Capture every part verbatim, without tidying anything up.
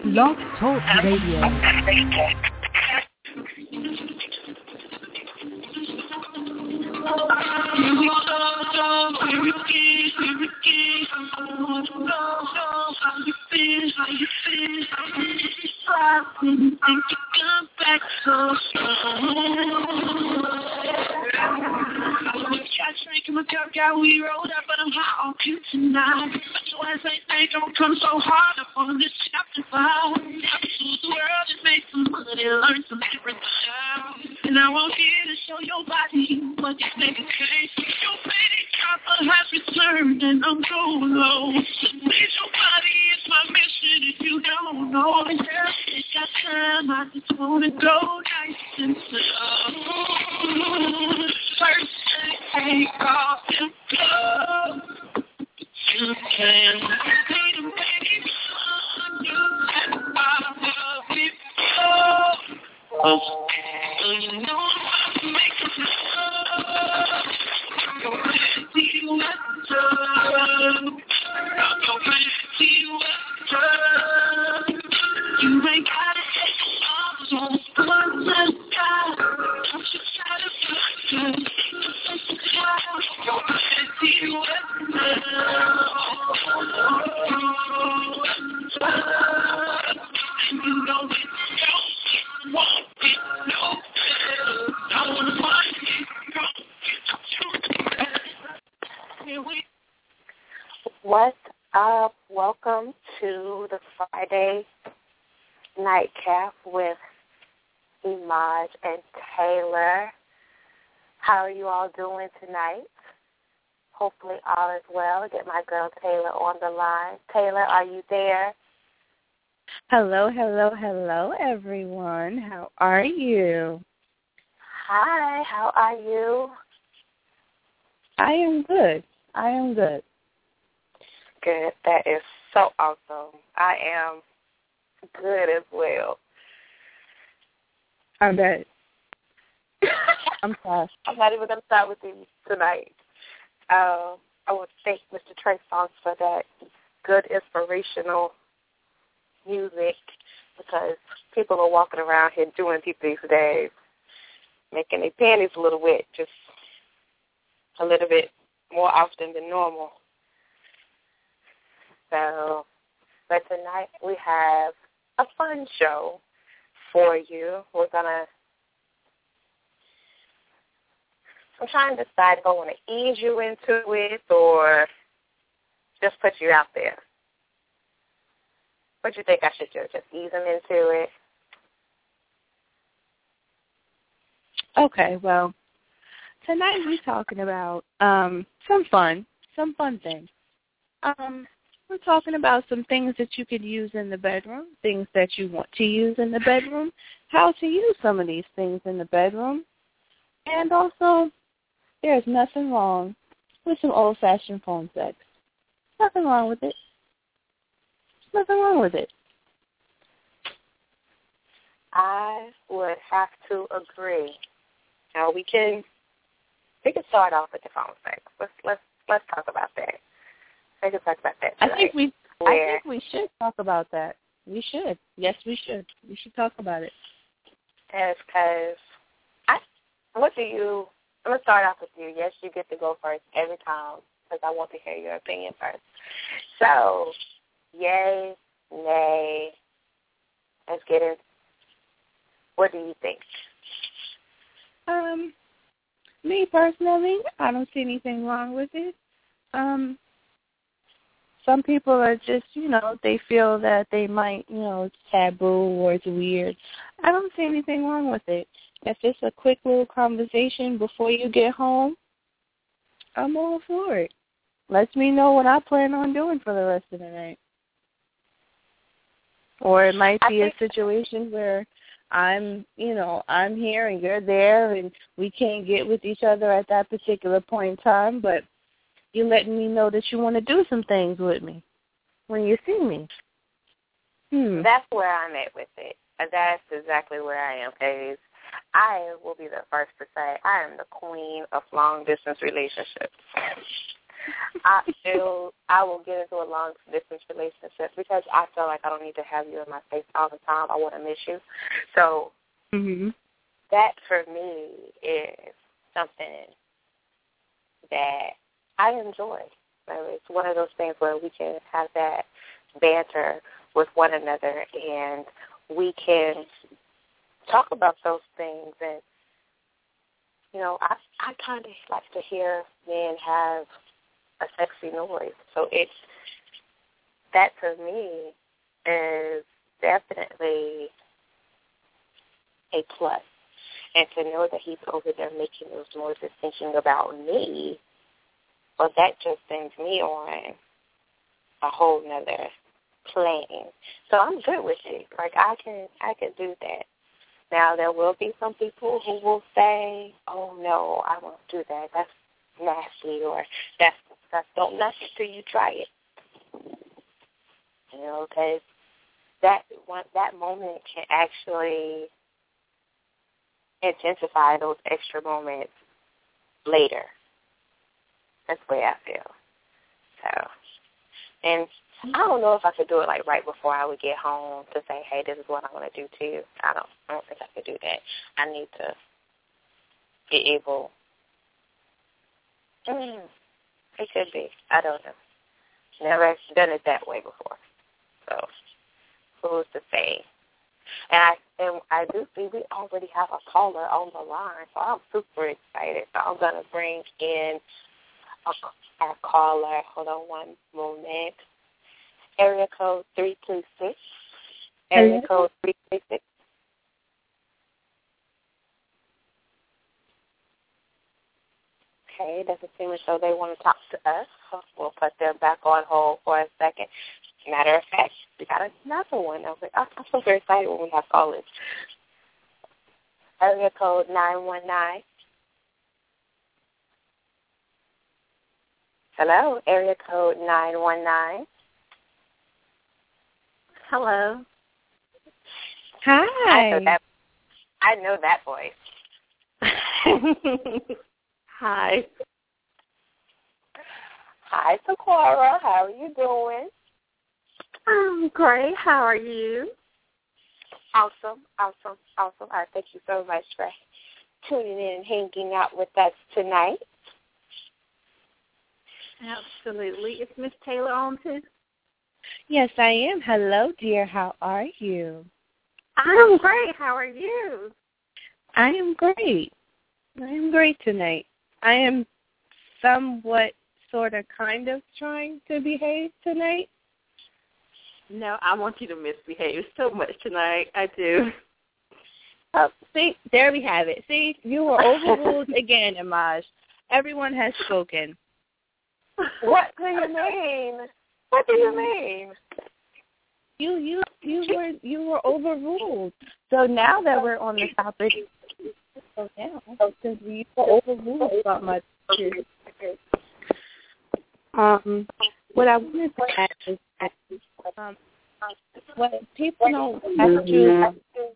Blog Talk Radio. We rolled up, but I'm hot on you tonight. But your ass ain't think don't come so hard up on this chapter five. Episode the world just made some money, learn some different stuff. And I want you to show your body what you think is case. Your baby copper has returned, and I'm going low. Submit your body, it's my mission if you don't know. It's got time, I just wanna go nice and slow. First thing, take off your clothes. You can see the baby you have love before. So you know I'm to make it love. I'm ready to see you at the top. I'm ready to see you at the top. You ain't gotta take your arms on one at a time. Don't you try to find it. What's up? Welcome to the Friday nightcap with Imaj and Taylor. How are you all doing tonight? Hopefully all is well. Get my girl Taylor on the line. Taylor, are you there? Hello, hello, hello, everyone. How are you? Hi, how are you? I am good. I am good. Good. That is so awesome. I am good as well. I bet. I'm sorry. I'm not even going to start with you tonight. Uh, I want to thank Mister Trey Songz for that good inspirational music, because people are walking around here doing people these days, making their panties a little wet, just a little bit more often than normal. So, but tonight we have a fun show for you. We're going to I'm trying to decide if I want to ease you into it or just put you out there. What do you think I should do? Just ease them into it? Okay, well, tonight we're talking about um, some fun, some fun things. Um, we're talking about some things that you could use in the bedroom, things that you want to use in the bedroom, how to use some of these things in the bedroom, and also there's nothing wrong with some old-fashioned phone sex. Nothing wrong with it. Nothing wrong with it. I would have to agree. Now we can we can start off with the phone sex. Let's let's let's talk about that. We can talk about that tonight. I think we Where, I think we should talk about that. We should. Yes, we should. We should talk about it. Yes, because I what do you I'm going to start off with you. Yes, you get to go first every time because I want to hear your opinion first. So, yay, nay, let's get in. What do you think? Um, me personally, I don't see anything wrong with it. Um, some people are just, you know, they feel that they might, you know, it's taboo or it's weird. I don't see anything wrong with it. If it's a quick little conversation before you get home, I'm all for it. Lets me know what I plan on doing for the rest of the night. Or it might be a situation where I'm, you know, I'm here and you're there and we can't get with each other at that particular point in time, but you're letting me know that you want to do some things with me when you see me. Hmm. That's where I'm at with it. That's exactly where I am, Paige. I will be the first to say I am the queen of long-distance relationships. I feel I will get into a long distance relationship because I feel like I don't need to have you in my face all the time. I want to miss you. So mm-hmm. that for me is something that I enjoy. So it's one of those things where we can have that banter with one another and we can talk about those things. And, you know, I I kind of like to hear men have a sexy noise. So it's, that to me is definitely a plus. And to know that he's over there making those noises thinking about me, well, that just sends me on a whole nother plane. So I'm good with it. Like, I can I can do that. Now, there will be some people who will say, oh, no, I won't do that. That's nasty, or that's, that's don't knock it till you try it. You know, because that, one, that moment can actually intensify those extra moments later. That's the way I feel. So, and I don't know if I could do it like right before I would get home to say, hey, this is what I want to do to you. I don't, I don't think I could do that. I need to be able. Mm, it could be. I don't know. Never done it that way before. So, who's to say? And I, and I do see we already have a caller on the line, so I'm super excited. So I'm going to bring in a, our caller. Hold on one moment. Area code three two six. Area code three two six. Okay, doesn't seem as though they want to talk to us. So we'll put them back on hold for a second. Matter of fact, we got another one. I was like, I'm so very excited when we have callers. Area code nine one nine. Hello, area code nine one nine. Hello. Hi. I know that, I know that voice. Hi. Hi, Sakura. How are you doing? I'm great. How are you? Awesome, awesome, awesome. All right, thank you so much for tuning in and hanging out with us tonight. Absolutely. Is Miss Taylor on too? Yes, I am. Hello, dear. How are you? I'm great. How are you? I am great. I am great tonight. I am somewhat, sort of, kind of trying to behave tonight. No, I want you to misbehave so much tonight. I do. Oh, see, there we have it. See, you were overruled again, Imaj. Everyone has spoken. What do you mean? What do you mean? You you you were you were overruled. So now that we're on the topic, so now because we were overruled about much. Um, what I wanted to ask is, um, what people don't actually,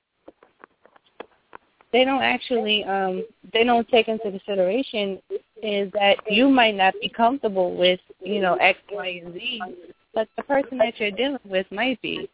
they don't actually, um, they don't take into consideration is that you might not be comfortable with, you know, X, Y, and Z, but the person that you're dealing with might be.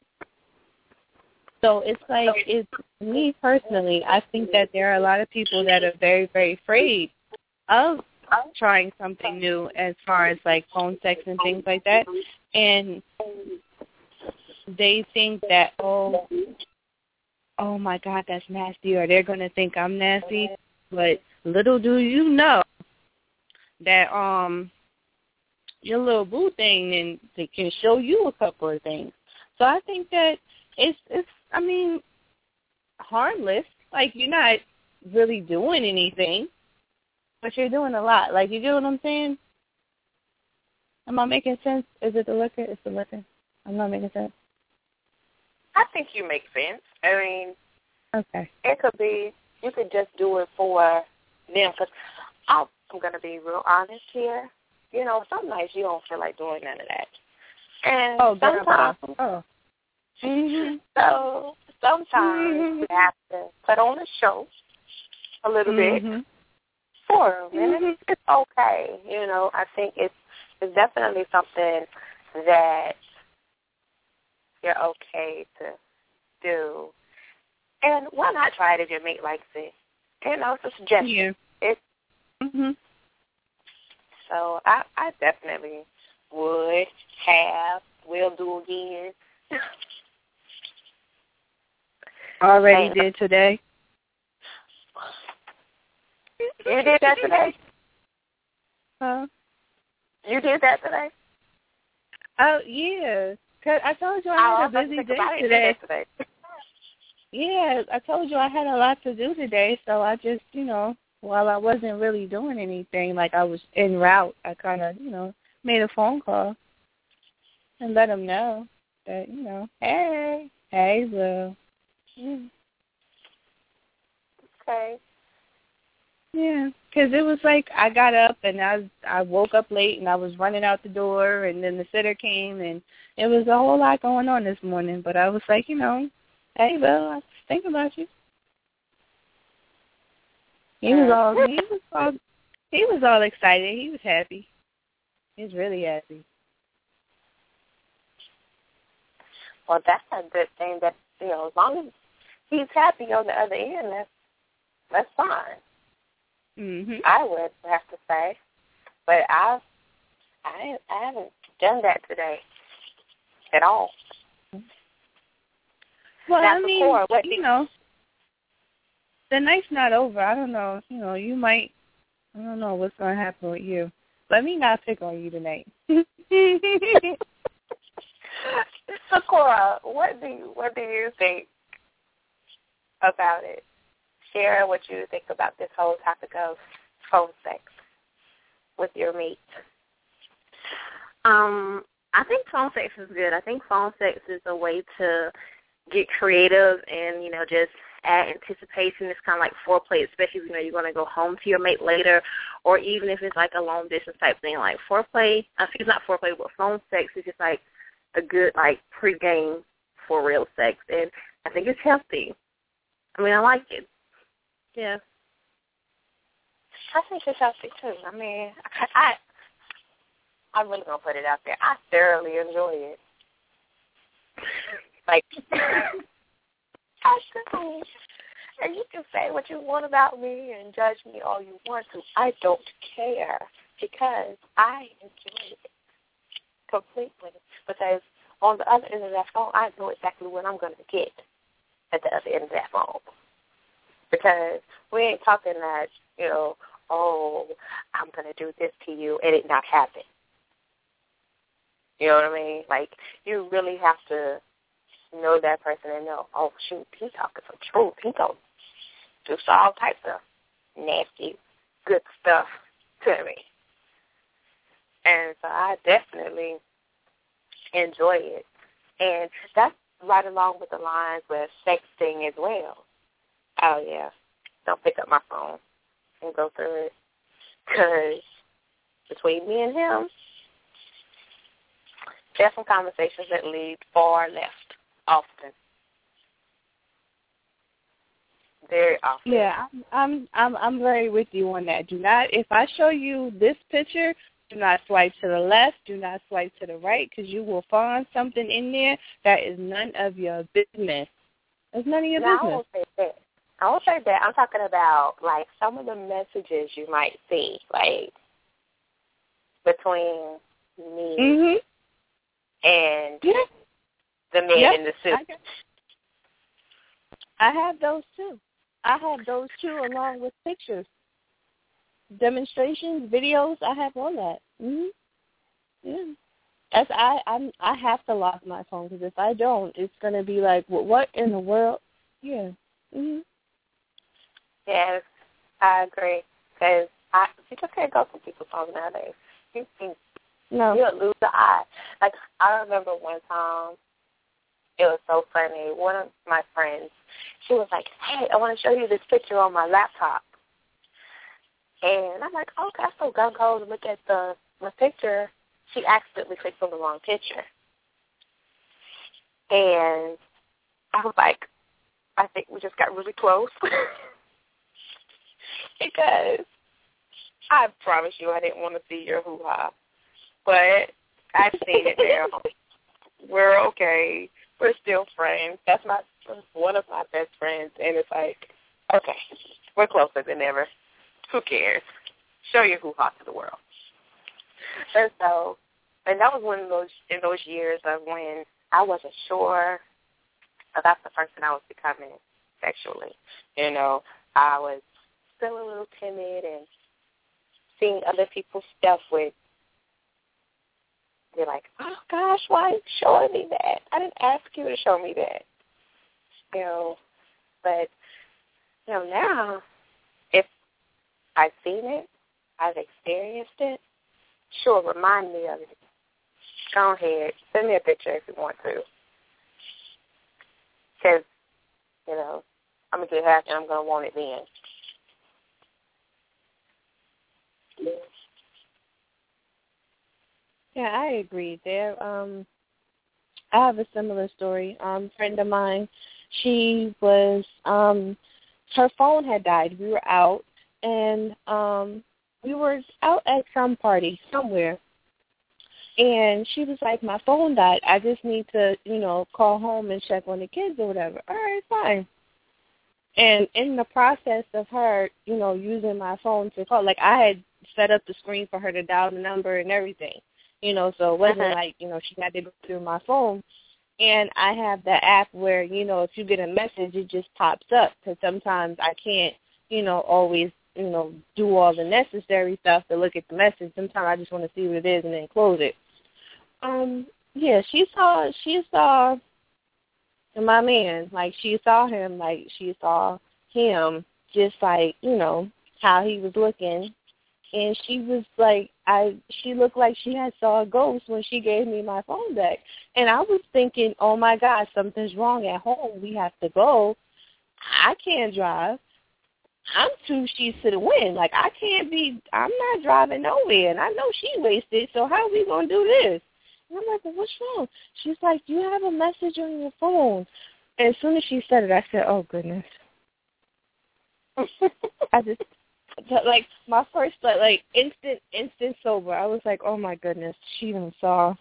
So it's like, it's me personally, I think that there are a lot of people that are very, very afraid of trying something new as far as like phone sex and things like that. And they think that, oh, oh my God, that's nasty, or they're going to think I'm nasty. But little do you know that um your little boo thing, and they can show you a couple of things. So I think that it's, it's I mean, harmless. Like, you're not really doing anything, but you're doing a lot. Like, you get what I'm saying? Am I making sense? Is it the liquor? It's the liquor. I'm not making sense. I think you make sense. I mean, okay. It could be, you could just do it for them. Because I'm going to be real honest here. You know, some nights you don't feel like doing none of that. And oh, sometimes, oh. Mm-hmm. so sometimes mm-hmm. you have to put on a show a little mm-hmm. bit for them, and Mm-hmm. it's, it's okay. You know, I think it's it's definitely something that you're okay to do. And why not try it if your mate likes it? You know, it's a suggestion. Yeah. It's, Mhm. so I, I definitely would have, will do again. Already And- did today. You did that today? Huh? You did that today? Oh yeah. 'Cause I told you I I had was a busy about to day think about it today. today. Yeah, I told you I had a lot to do today, so I just, you know, while I wasn't really doing anything, like I was en route, I kind of, you know, made a phone call and let them know that, you know, hey, hey, Will. Yeah. Okay. Yeah, because it was like I got up and I I woke up late and I was running out the door and then the sitter came and it was a whole lot going on this morning. But I was like, you know, hey, Will, I was thinking about you. He was all he was all he was all excited. He was happy. He was really happy. Well, that's a good thing. That, you know, as long as he's happy on the other end, that's that's fine. Mhm. I would have to say, but I, I, I haven't done that today at all. Well, That's I the mean, core. What you do- know, the night's not over. I don't know. You know, you might. I don't know what's gonna happen with you. Let me not pick on you tonight. Sakura, what do you, what do you think about it? Share what you think about this whole topic of phone sex with your mate. Um, I think phone sex is good. I think phone sex is a way to get creative and, you know, just add anticipation. It's kind of like foreplay, especially if, you know, you're going to go home to your mate later, or even if it's like a long distance type thing. Like foreplay, I think it's not foreplay, but phone sex is just like a good, like, pregame for real sex. And I think it's healthy. I mean, I like it. Yeah. I think it's healthy too. I mean, I, I'm really gonna put it out there. I thoroughly enjoy it. Like, I do. And you can say what you want about me and judge me all you want to. I don't care because I enjoy it completely. Because on the other end of that phone, I know exactly what I'm gonna get at the other end of that phone. Because we ain't talking that, you know, oh, I'm going to do this to you and it not happen. You know what I mean? Like, you really have to know that person and know, oh, shoot, he's talking some truth. He going to do all types of nasty, good stuff to me. And so I definitely enjoy it. And that's right along with the lines with sexting as well. Oh, yeah. Don't pick up my phone and go through it. Because between me and him, there's some conversations that lead far left often. Very often. Yeah, I'm, I'm I'm I'm very with you on that. Do not, if I show you this picture, do not swipe to the left. Do not swipe to the right, because you will find something in there that is none of your business. It's none of your no, business. I won't say that. I won't say that. I'm talking about, like, some of the messages you might see, like, between me Mhm. and Yeah. the man Yep. in the suit. I, I have those too. I have those too, along with pictures, demonstrations, videos. I have all that. Mhm. Yeah. As I I'm I have to lock my phone, because if I don't, it's gonna be like, well, what in the world? Yeah. Mhm. Yes, I agree. Because I, you just can't go through people's phones nowadays. You, you, No. you'll lose the eye. Like, I remember one time, it was so funny. One of my friends, she was like, hey, I want to show you this picture on my laptop. And I'm like, okay, I still gun go to look at the, the picture. She accidentally clicked on the wrong picture. And I was like, I think we just got really close. Because I promise you I didn't want to see your hoo-ha. But I've seen it now. We're okay. We're still friends. That's my one of my best friends. And it's like, okay, we're closer than ever. Who cares? Show your hoo-ha to the world. And so, and that was one of those, in those years of when I wasn't sure about the person I was becoming sexually. You know, I was still a little timid and seeing other people's stuff with, they're like, oh, gosh, why are you showing me that? I didn't ask you to show me that. You know, but, you know, now, if I've seen it, I've experienced it, sure, remind me of it. Go ahead. Send me a picture if you want to. Because, you know, I'm going to get happy and I'm going to want it then. Yeah. Yeah, I agree. There, um, I have a similar story. Um, a friend of mine, she was, um, her phone had died. We were out, and um, we were out at some party somewhere, and she was like, my phone died. I just need to, you know, call home and check on the kids or whatever. All right, fine. And in the process of her, you know, using my phone to call, like I had set up the screen for her to dial the number and everything. You know, so it wasn't uh-huh. like, you know, she had to go through my phone. And I have the app where, you know, if you get a message, it just pops up. Because sometimes I can't, you know, always, you know, do all the necessary stuff to look at the message. Sometimes I just want to see what it is and then close it. Um, yeah, she saw, she saw my man. Like, she saw him, like, she saw him just like, you know, how he was looking. And she was like, I. She looked like she had saw a ghost when she gave me my phone back. And I was thinking, oh, my God, something's wrong at home. We have to go. I can't drive. I'm two sheets to the wind. Like, I can't be, I'm not driving nowhere. And I know she wasted, so how are we going to do this? And I'm like, well, what's wrong? She's like, you have a message on your phone. And as soon as she said it, I said, oh, goodness. I just... Like, my first, like, instant, instant sober. I was like, oh, my goodness, she even saw.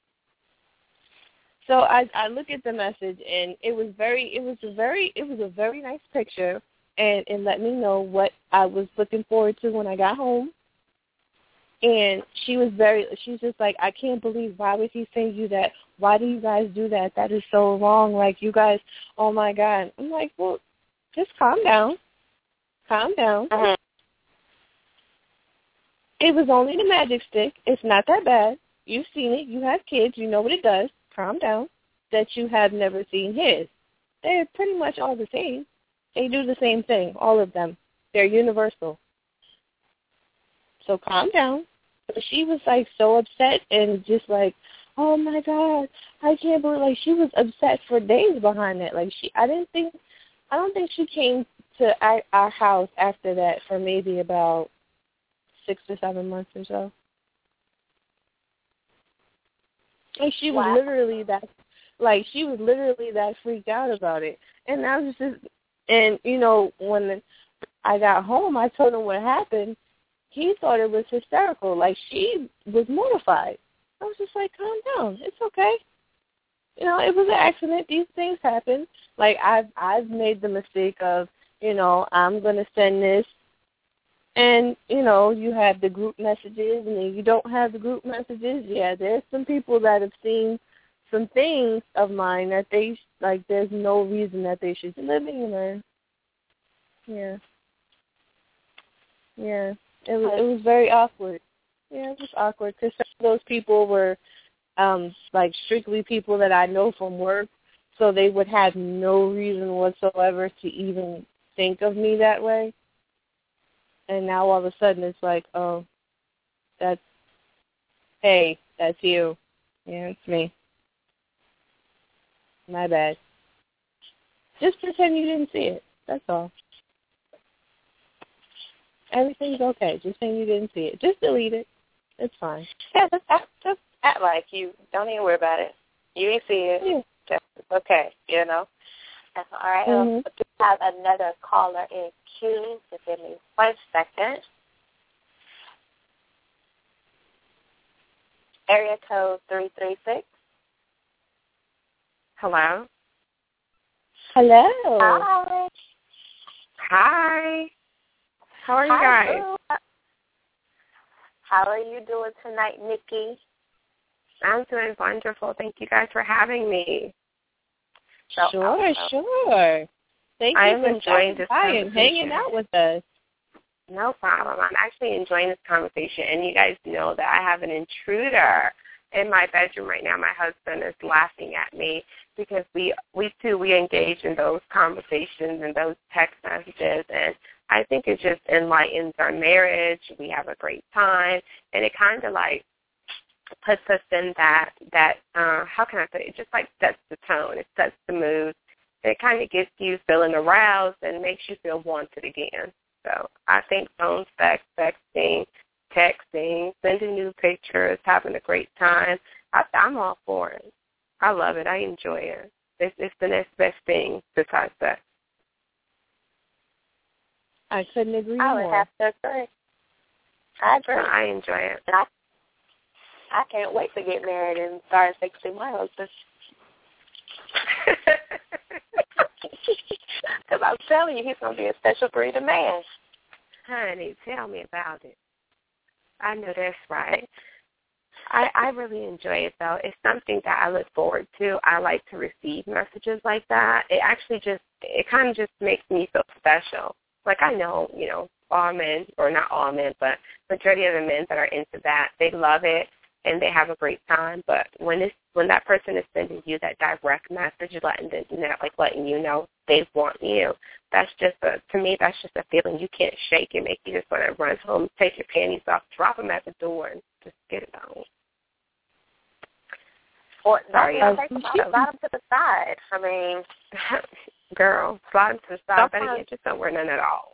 So I, I look at the message, and it was very, it was a very, it was a very nice picture, and it let me know what I was looking forward to when I got home. And she was very, she's just like, I can't believe, why would he send you that? Why do you guys do that? That is so wrong. Like, you guys, oh, my God. I'm like, well, just calm down. Calm down. Uh-huh. It was only the magic stick. It's not that bad. You've seen it. You have kids. You know what it does. Calm down. That you have never seen his. They're pretty much all the same. They do the same thing, all of them. They're universal. So calm down. But she was, like, so upset and just like, oh, my God, I can't believe, like, she was upset for days behind that. Like, she, I didn't think, I don't think she came to our, our house after that for maybe about six or seven months or so. Like, she was wow. literally that, like, she was literally that freaked out about it. And I was just, and, you know, when I got home, I told him what happened. He thought it was hysterical. Like, she was mortified. I was just like, calm down. It's okay. You know, it was an accident. These things happen. Like, I've, I've made the mistake of, you know, I'm going to send this. And, you know, you have the group messages, and then you don't have the group messages. Yeah, there's some people that have seen some things of mine that they, like, there's no reason that they should be living in there. Yeah. Yeah. It was, it was very awkward. Yeah, it was awkward because some of those people were, um, like, strictly people that I know from work, so they would have no reason whatsoever to even think of me that way. And now all of a sudden it's like, oh, that's, hey, that's you. Yeah, it's me. My bad. Just pretend you didn't see it. That's all. Everything's okay. Just saying you didn't see it. Just delete it. It's fine. Yeah, just act, just act like you. Don't even worry about it. You didn't see it. Yeah. It's okay, you know. That's all right. Mm-hmm. Um, we have another caller in queue. Just give me one second. area code three three six. Hello. Hello. Hi. Hi. How are you Hi, guys? Boo. How are you doing tonight, Nikki? I'm doing wonderful. Thank you guys for having me. So Sure, awesome. sure. Thank I you am for enjoying stopping this by and hanging conversation. out with us. No problem. I'm actually enjoying this conversation, and you guys know that I have an intruder in my bedroom right now. My husband is laughing at me because we, we too, we engage in those conversations and those text messages, and I think it just enlightens our marriage. We have a great time, and it kind of like puts us in that, that uh, how can I say it, just like sets the tone. It sets the mood. It kind of gets you feeling aroused and makes you feel wanted again. So I think phone sex, texting, texting, sending new pictures, having a great time, I, I'm all for it. I love it. I enjoy it. It's, it's the next best thing besides sex. I couldn't agree I would more. have to agree. I agree. I enjoy it. And I, I can't wait to get married and start texting my husband. Because I'm telling you, he's going to be a special breed of man. Honey, tell me about it. I know that's right. I, I really enjoy it, though. It's something that I look forward to. I like to receive messages like that. It actually just, it kind of just makes me feel special. Like I know, you know, all men, or not all men, but majority of the men that are into that, they love it and they have a great time. But when it's, when that person is sending you that direct message, letting them, you know, like letting you know they want you, that's just a, to me, that's just a feeling you can't shake. It makes you just want to run home, take your panties off, drop them at the door, and just get it on. Or Sorry, don't I- take them out, slide them to the side. I mean, girl, slide them to the side, better Sometimes- yet, just don't wear none at all.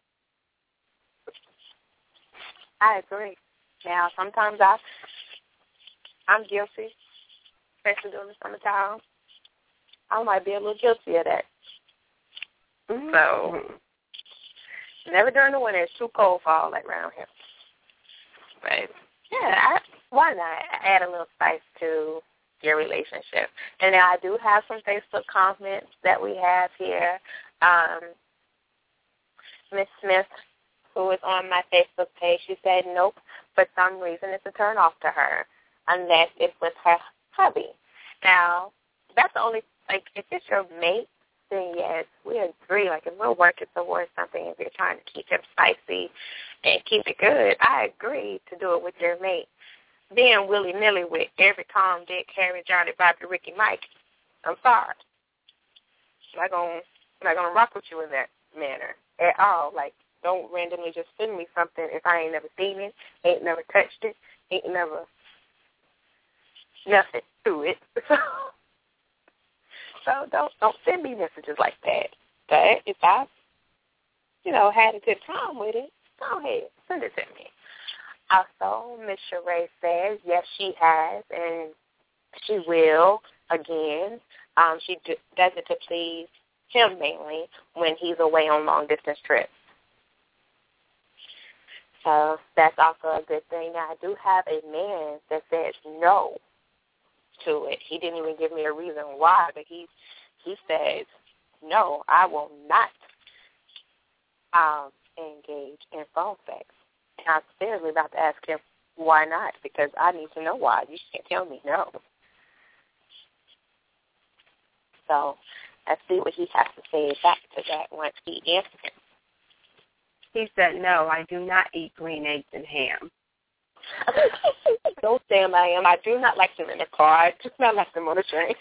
I agree. Now, sometimes I, I'm guilty, especially during the summertime. I might be a little guilty of that. Mm-hmm. So, never during the winter. It's too cold for all that around here. But, yeah, I, why not add a little spice to your relationship? And now I do have some Facebook comments that we have here. Um, Miss Smith, who is on my Facebook page, she said, nope, for some reason it's a turn off to her, unless it's with her hubby. Now, that's the only, like, if it's your mate, then yes, we agree. Like, if we're working towards something, if you're trying to keep it spicy and keep it good, I agree to do it with your mate. Being willy-nilly with every Tom, Dick, Harry, Johnny, Bobby, Ricky, Mike, I'm sorry. I'm not going I'm not gonna rock with you in that manner at all. Like, don't randomly just send me something if I ain't never seen it, ain't never touched it, ain't never nothing to it. So, so don't don't send me messages like that. But if I, you know, had a good time with it, go ahead, send it to me. Also, Miss Sheree says, yes, she has, and she will again. Um, she do, does it to please him mainly when he's away on long-distance trips. So that's also a good thing. Now, I do have a man that says no to it. He didn't even give me a reason why, but he he says, no, I will not um, engage in phone sex. And I'm seriously about to ask him why not, because I need to know why. You can't tell me no. So let's see what he has to say back to that once he answers him. He said, no, I do not eat green eggs and ham. Don't stand by him. I do not like them in the car. I do not like them on the train.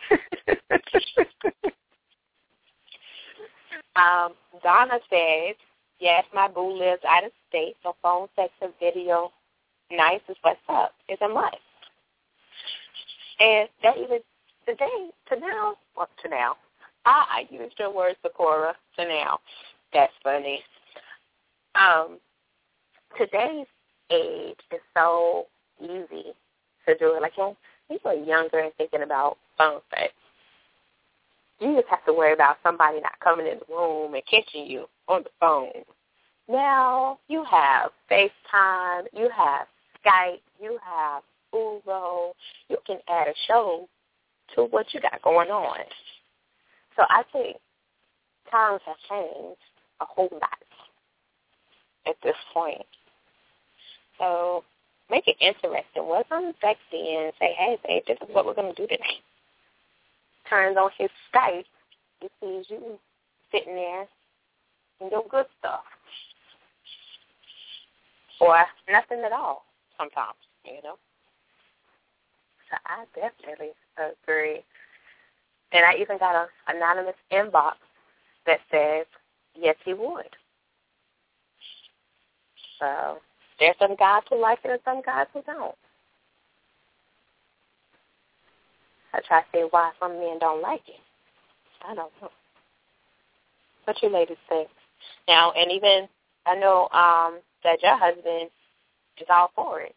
um, Donna says, yes, my boo lives out of state, so phone sex and video nice is what's up. It's a must. And that even today, to now, well, to now, I, I used your word, Sephora, to now. That's funny. Um, today's age is so easy to do it. Like, when people are younger and thinking about phone sex, you just have to worry about somebody not coming in the room and catching you on the phone. Now, you have FaceTime, you have Skype, you have food role. You can add a show to what you got going on. So I think times have changed a whole lot at this point. So make it interesting. Wasn't sexy and say, hey, babe, this is what we're going to do today. Turns on his Skype. He sees you sitting there and do good stuff. Or nothing at all sometimes, you know. So I definitely agree. And I even got an anonymous inbox that says, yes, he would. So there's some guys who like it and some guys who don't. I try to say why some men don't like it. I don't know. What you ladies think? Now, and even I know um, that your husband is all for it.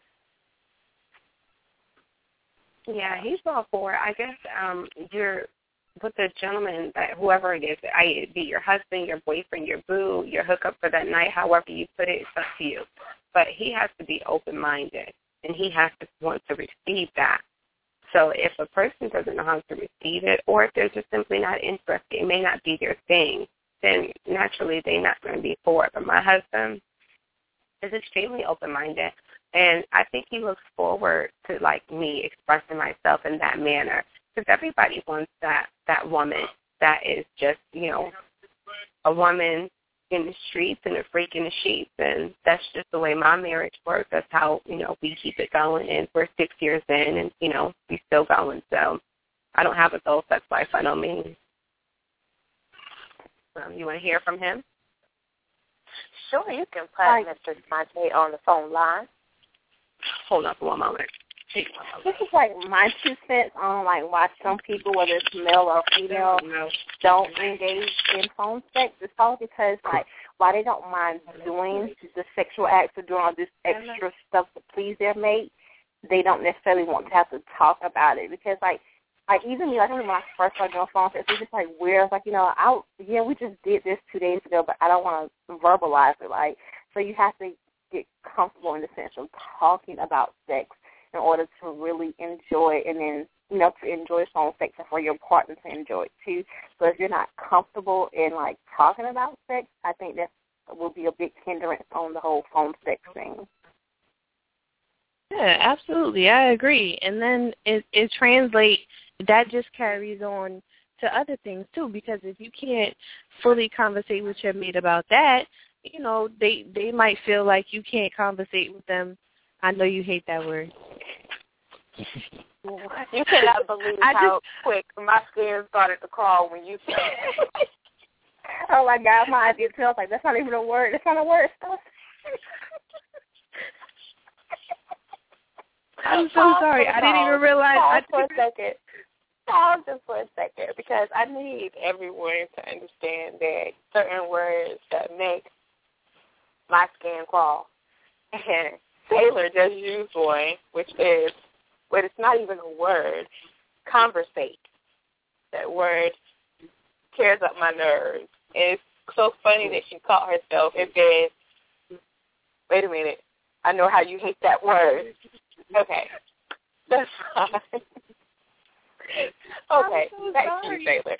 Yeah, he's all for it. I guess um, you're with the gentleman, that whoever it is, I it be your husband, your boyfriend, your boo, your hookup for that night, however you put it, it's up to you. But he has to be open-minded, and he has to want to receive that. So if a person doesn't know how to receive it, or if they're just simply not interested, it may not be their thing, then naturally they're not going to be for it. But my husband is extremely open-minded, and I think he looks forward to, like, me expressing myself in that manner, because everybody wants that, that woman that is just, you know, a woman in the streets and a freak in the sheets, and that's just the way my marriage works. That's how, you know, we keep it going, and we're six years in, and, you know, we still going. So I don't have a dull sex life by no means. Um, you want to hear from him? Sure, you can put Mister Monte on the phone line. Hold on for one moment. This is like my two cents on like why some people, whether it's male or female, no. don't engage in phone sex. It's all because like why they don't mind doing the sexual acts or doing all this extra stuff to please their mate, they don't necessarily want to have to talk about it, because like like even me, like I remember when I first started doing phone sex, it was just like weird. I was like, you know, I yeah, we just did this two days ago, but I don't want to verbalize it. Like, so you have to get comfortable in the sense of talking about sex in order to really enjoy, and then, you know, to enjoy phone sex and for your partner to enjoy it too. So if you're not comfortable in, like, talking about sex, I think that will be a big hindrance on the whole phone sex thing. Yeah, absolutely. I agree. And then it, it translates, that just carries on to other things too, because if you can't fully conversate with your mate about that, you know, they, they might feel like you can't conversate with them. I know you hate that word. You cannot believe I how just, quick my skin started to crawl when you said it. Oh, my God, my idea too. I was like, that's not even a word. That's not a word. I'm so sorry. I didn't even realize. Pause I for a second. Pause just for a second, because I need everyone to understand that certain words that make my skin crawl. And Taylor just used one, which is, but it's not even a word, conversate. That word tears up my nerves. And it's so funny that she caught herself and said, wait a minute, I know how you hate that word. Okay. That's fine. Okay, so back sorry. to you, Taylor.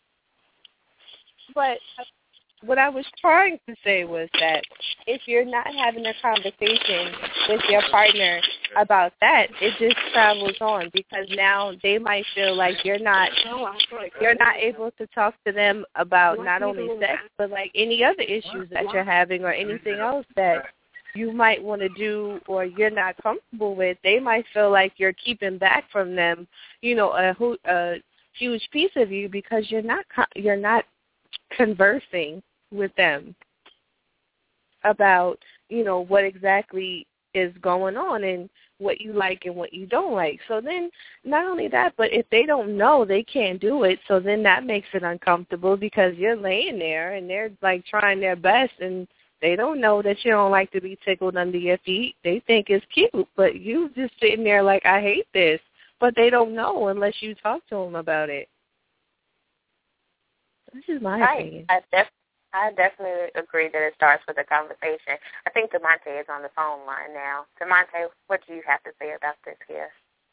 But what I was trying to say was that if you're not having a conversation with your partner about that, it just travels on, because now they might feel like you're not you're not able to talk to them about not only sex, but like any other issues that you're having or anything else that you might want to do or you're not comfortable with. They might feel like you're keeping back from them, you know, a, a huge piece of you, because you're not you're not conversing with them about, you know, what exactly is going on and what you like and what you don't like. So then not only that, but if they don't know, they can't do it. So then that makes it uncomfortable, because you're laying there and they're like trying their best, and they don't know that you don't like to be tickled under your feet. They think it's cute, but you just sitting there like, I hate this. But they don't know unless you talk to them about it. This is my right. opinion. I, def- I definitely agree that it starts with a conversation. I think DeMonte is on the phone line now. DeMonte, what do you have to say about this here?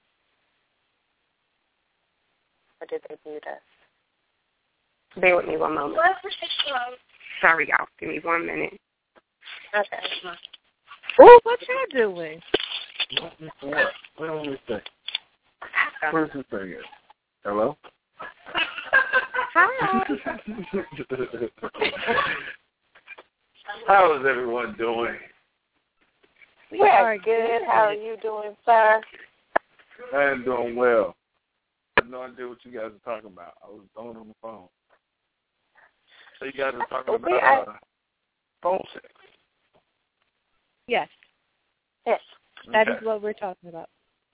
Or did they mute us? Bear with me one moment. Sorry, y'all. Give me one minute. Okay. Oh, what y'all doing? What? What do we say? Where's this thing at? Hello? Hi. How is everyone doing? We We're are good. How are you doing, sir? I am doing well. I have no idea what you guys are talking about. I was going on the phone. So you guys are talking about uh, phone sex. Yes. Yes. That Okay. is what we're talking about.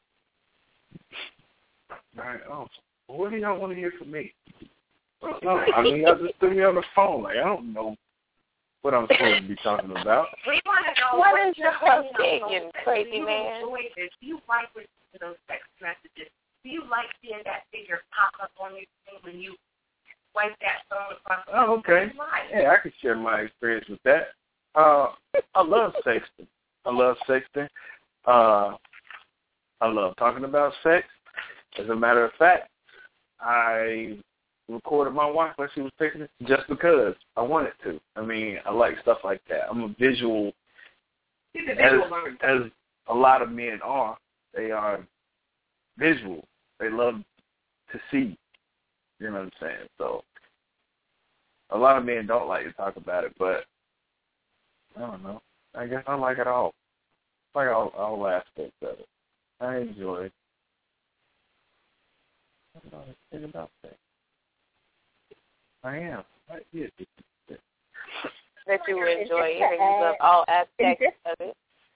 All right. Oh, what do y'all want to hear from me? No, I mean, y'all just threw me on the phone. Like, I don't know what I'm supposed to be talking about. We want to know What what is your opinion, crazy man? Do you like listening to those text messages? Do you like seeing that figure pop up on your screen when you swipe that phone across the Oh, okay. Yeah, I can share my experience with that. Uh, I love sexting. I love sexting. Uh, I love talking about sex. As a matter of fact, I recorded my wife when she was texting just because I wanted to. I mean, I like stuff like that. I'm a visual, as, as a lot of men are. They are visual. They love to see. You know what I'm saying? So a lot of men don't like to talk about it, but I don't know. I guess I like it all. I like all, all aspects of it. I enjoy it. I don't know anything about that. I am. I, yeah. That you enjoy it and you love all aspects of it.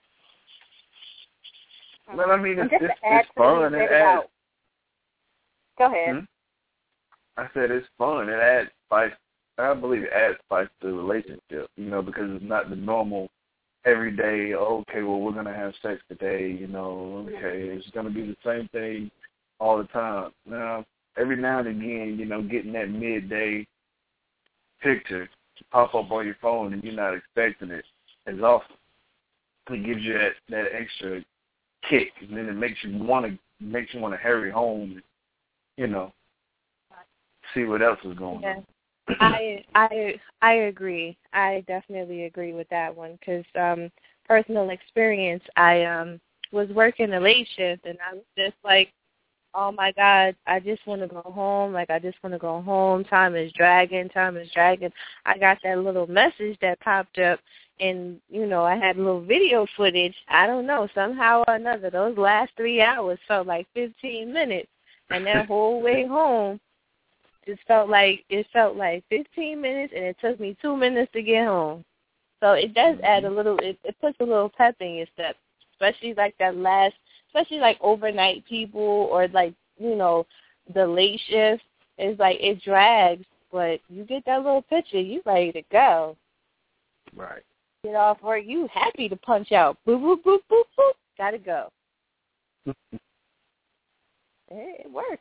Well, I mean, it's, Just it's, to add it's fun. to It you adds. Go ahead. Hmm? I said it's fun. It adds spice. I believe it adds spice to the relationship, you know, because it's not the normal everyday, okay, well, we're going to have sex today, you know, okay, it's going to be the same thing all the time. Now, every now and again, you know, getting that midday picture to pop up on your phone and you're not expecting it is awesome. It gives you that, that extra kick, and then it makes you want to makes you want to hurry home and, you know, see what else is going Yeah. on. I I I agree. I definitely agree with that one because um, personal experience. I um was working a late shift and I was just like, oh my God, I just want to go home. Like I just want to go home. Time is dragging. Time is dragging. I got that little message that popped up, and you know I had a little video footage. I don't know, somehow or another, those last three hours felt like fifteen minutes, and that whole way home. It felt like it felt like fifteen minutes, and it took me two minutes to get home. So it does add a little. It, it puts a little pep in your step, especially like that last, especially like overnight people or like you know the late shift. It's like it drags, but you get that little picture, you ready to go. Right. Get off work, you happy to punch out. Boop boop boop boop boop. Gotta go. it, it works.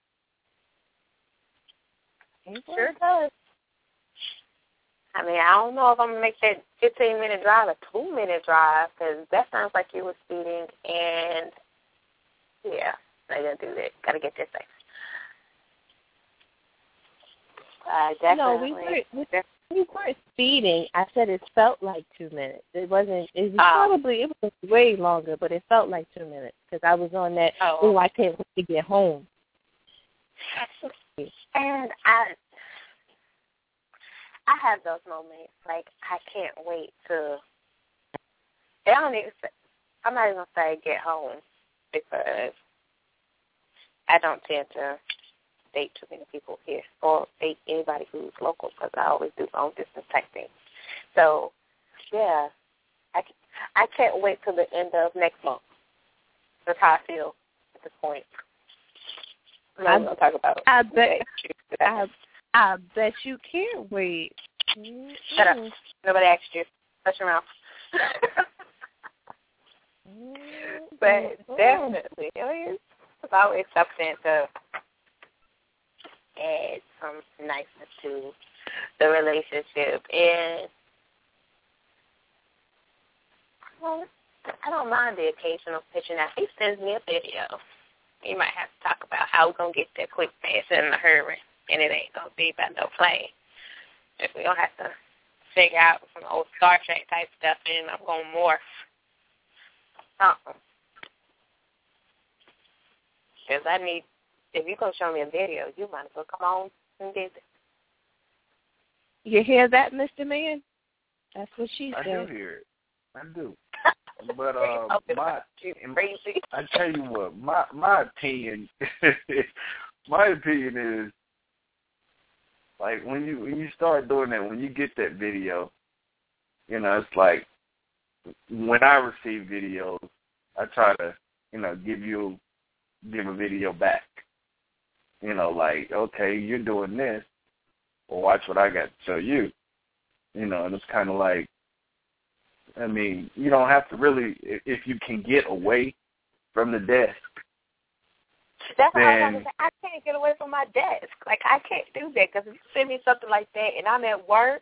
It sure does. I mean, I don't know if I'm going to make that fifteen-minute drive a two-minute drive because that sounds like you were speeding, and, yeah, I got to do that. Got to get this thing. I definitely. No, we weren't, we, we weren't speeding. I said it felt like two minutes. It wasn't, it was Oh. probably, it was way longer, but it felt like two minutes because I was on that, Oh. oh, I can't wait to get home. And I, I have those moments. Like I can't wait to. I don't even. Say, I'm not even gonna say get home because I don't tend to date too many people here or date anybody who's local because I always do long distance texting. So yeah, I I can't wait till the end of next month. That's how I feel at this point. I'm not going to talk about it. I bet, I, I bet you can't wait. Shut up. Nobody asked you. Shut your mouth. But definitely, I mean, it's always something to add some niceness to the relationship. And well, I don't mind the occasional picture. Now, if he sends me a video, we might have to talk about how we're going to get there quick, fast, and in a hurry. And it ain't going to be about no play. If we don't have to figure out some old Star Trek type stuff, and I'm going to morph. Uh-uh. Because I need, if you're going to show me a video, you might as well come on and visit. You hear that, Mister Man? That's what she I said. do hear it. I do. But uh, my, I tell you what, my my opinion, my opinion is like when you when you start doing that, when you get that video, you know, it's like when I receive videos, I try to, you know, give you give a video back. You know, like, okay, you're doing this, well, watch what I got to show you. You know, and it's kind of like, I mean, you don't have to really, if you can get away from the desk. That's what I was then, going to say. I can't get away from my desk. Like, I can't do that because if you send me something like that and I'm at work,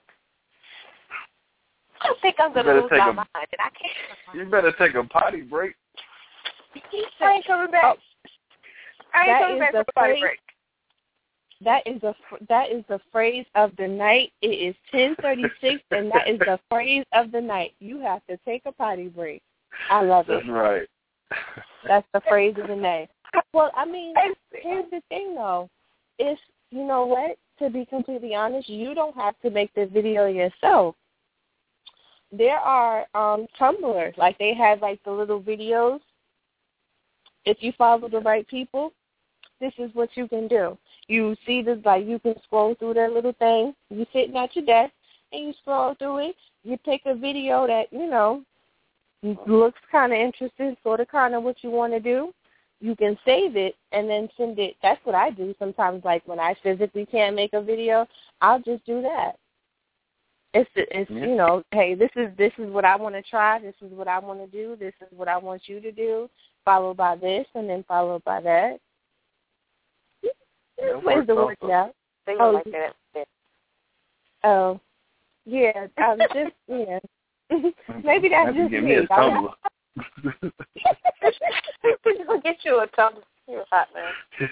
I think I'm going to lose my a, mind. And I can't. You better take a potty break. I ain't coming back. I ain't That coming is back the from a potty phrase- break. That is the that is the phrase of the night. It is ten thirty-six, and that is the phrase of the night. You have to take a potty break. I love it. That's right. That's the phrase of the night. Well, I mean, here's the thing, though. If, you know what, to be completely honest, you don't have to make the video yourself. There are um, Tumblr. Like, they have, like, the little videos. If you follow the right people, this is what you can do. You see this, like, you can scroll through that little thing. You're sitting at your desk, and you scroll through it. You pick a video that, you know, looks kind of interesting, sort of kind of what you want to do. You can save it and then send it. That's what I do sometimes. Like, when I physically can't make a video, I'll just do that. It's, it's yeah. you know, hey, this is this is what I want to try. This is what I want to do. This is what I want you to do, followed by this, and then followed by that. There's ways to work it out. So you Oh, like that. Oh, yeah, um, just, yeah. Maybe that's just give me. me a Tumblr. We're going to get you a Tumblr. You're hot, man.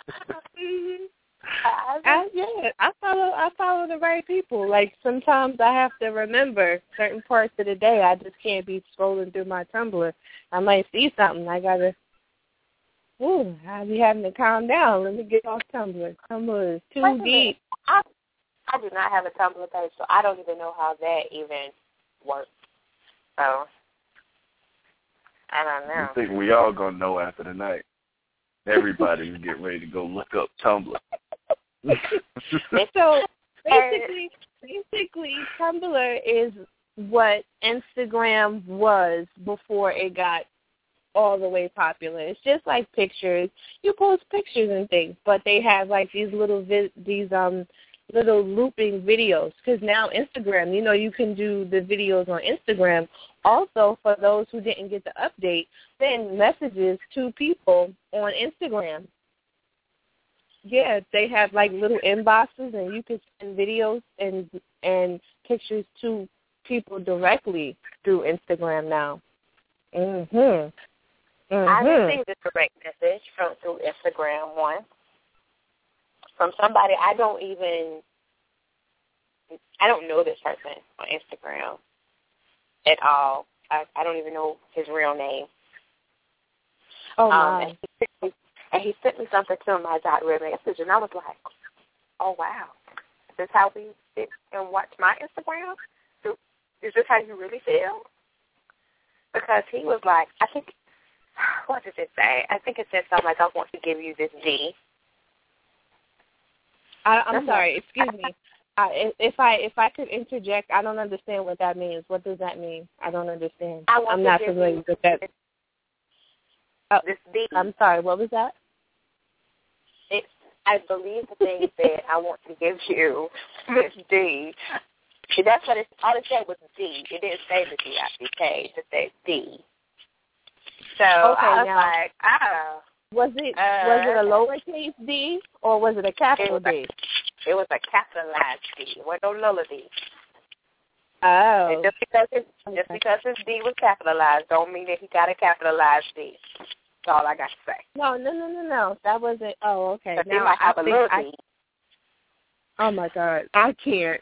I, I, yeah, I follow I follow the right people. Like, sometimes I have to remember certain parts of the day. I just can't be scrolling through my Tumblr. I might see something. I got to, ooh, I'll be having to calm down. Let me get off Tumblr. Tumblr is too Listen, deep. I, I do not have a Tumblr page, so I don't even know how that even works. So, I don't know. I think we all going to know after the night. Everybody's getting ready to go look up Tumblr. So basically, basically, Tumblr is what Instagram was before it got all the way popular. It's just like pictures. You post pictures and things, but they have like these little vi- these um little looping videos. Because now Instagram, you know, you can do the videos on Instagram. Also, for those who didn't get the update, send messages to people on Instagram. Yeah, they have like little inboxes, and you can send videos and and pictures to people directly through Instagram now. Mhm. Mhm. I received a direct message from through Instagram once from somebody I don't even I don't know this person on Instagram at all. I, I don't even know his real name. Oh um, my. and, he sent me, and he sent me something to my direct message, and I was like, "Oh wow, is this how we sit and watch my Instagram? Is this how you really feel?" Because he was like, I think, what did it say? I think it said something like, "I want to give you this D." I, I'm sorry. Excuse me. I, if I if I could interject, I don't understand what that means. What does that mean? I don't understand. I want I'm to not give familiar you with that. This, Oh, this D. I'm sorry. What was that? It's, I believe the thing said, "I want to give you this D." See, that's what it. All it said was D. It didn't say the D I C K. It just said D. So Okay, I was now, like, oh. Was it Uh, was it a lowercase D or was it a capital it was D? A, it was a capitalized D. It wasn't no lower D. Oh. And just because it just because his D was capitalized don't mean that he got a capitalized D. That's all I got to say. No, no, no, no, no. That wasn't. Oh, okay. But Now they might have I a think little I, D. Oh my God, I can't.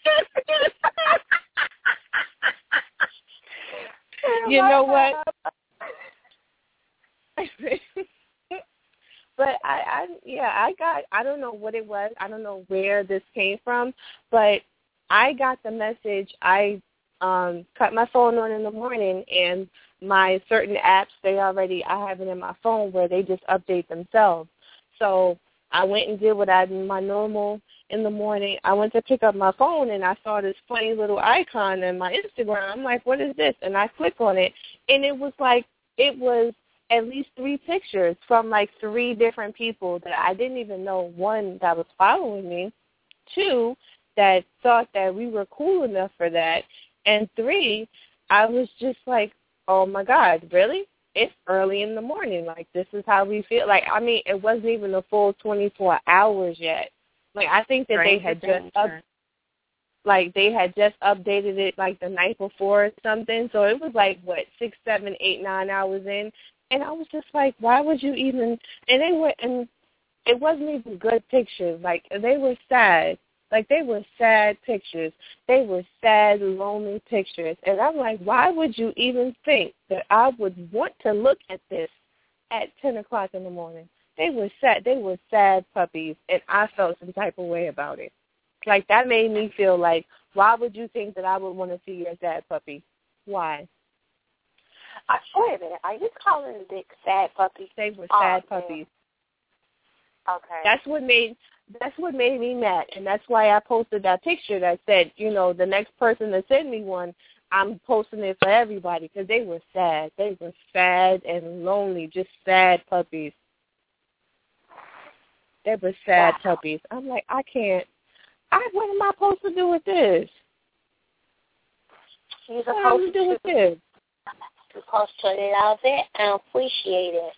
You know what? But I, I, yeah, I got. I don't know what it was. I don't know where this came from, but I got the message. I um, cut my phone on in the morning, and my certain apps, they already, I have it in my phone where they just update themselves. So I went and did what I did my normal in the morning. I went to pick up my phone, and I saw this funny little icon in my Instagram. I'm like, what is this? And I click on it, and it was like, it was at least three pictures from like three different people that I didn't even know, one, that was following me, two, that thought that we were cool enough for that, and three, I was just like, oh my God, really? It's early in the morning. Like, this is how we feel. Like, I mean, it wasn't even a full twenty-four hours yet. Like, I think that they had just up, like they had just updated it like the night before or something. So it was like what six, seven, eight, nine hours in, and I was just like, why would you even? And they were, and it wasn't even good pictures. Like, they were sad. Like, they were sad pictures. They were sad, lonely pictures. And I'm like, why would you even think that I would want to look at this at ten o'clock in the morning? They were sad. They were sad puppies, and I felt some type of way about it. Like, that made me feel like, why would you think that I would want to see your sad puppy? Why? Uh, wait a minute. Are you calling the dick sad puppies? They were oh, sad man. puppies. Okay. That's what made that's what made me mad, and that's why I posted that picture that said, you know, the next person to send me one, I'm posting it for everybody, because they were sad. They were sad and lonely, just sad puppies. They were sad wow. puppies. I'm like, I can't. I what am I supposed to do with this? You're what am I supposed to do with this? You're supposed to love it and appreciate it.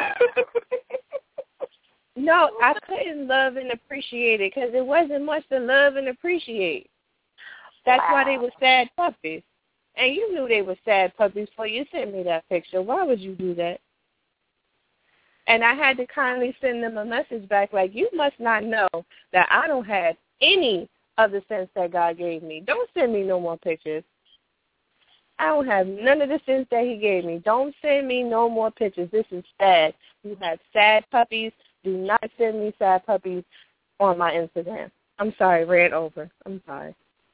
No, I couldn't love and appreciate it because it wasn't much to love and appreciate. That's wow. why they were sad puppies. And you knew they were sad puppies before you sent me that picture. Why would you do that? And I had to kindly send them a message back like, you must not know that I don't have any of the sense that God gave me. Don't send me no more pictures. I don't have none of the sense that he gave me. Don't send me no more pictures. This is sad. You have sad puppies. Do not send me sad puppies on my Instagram. I'm sorry, ran over. I'm sorry.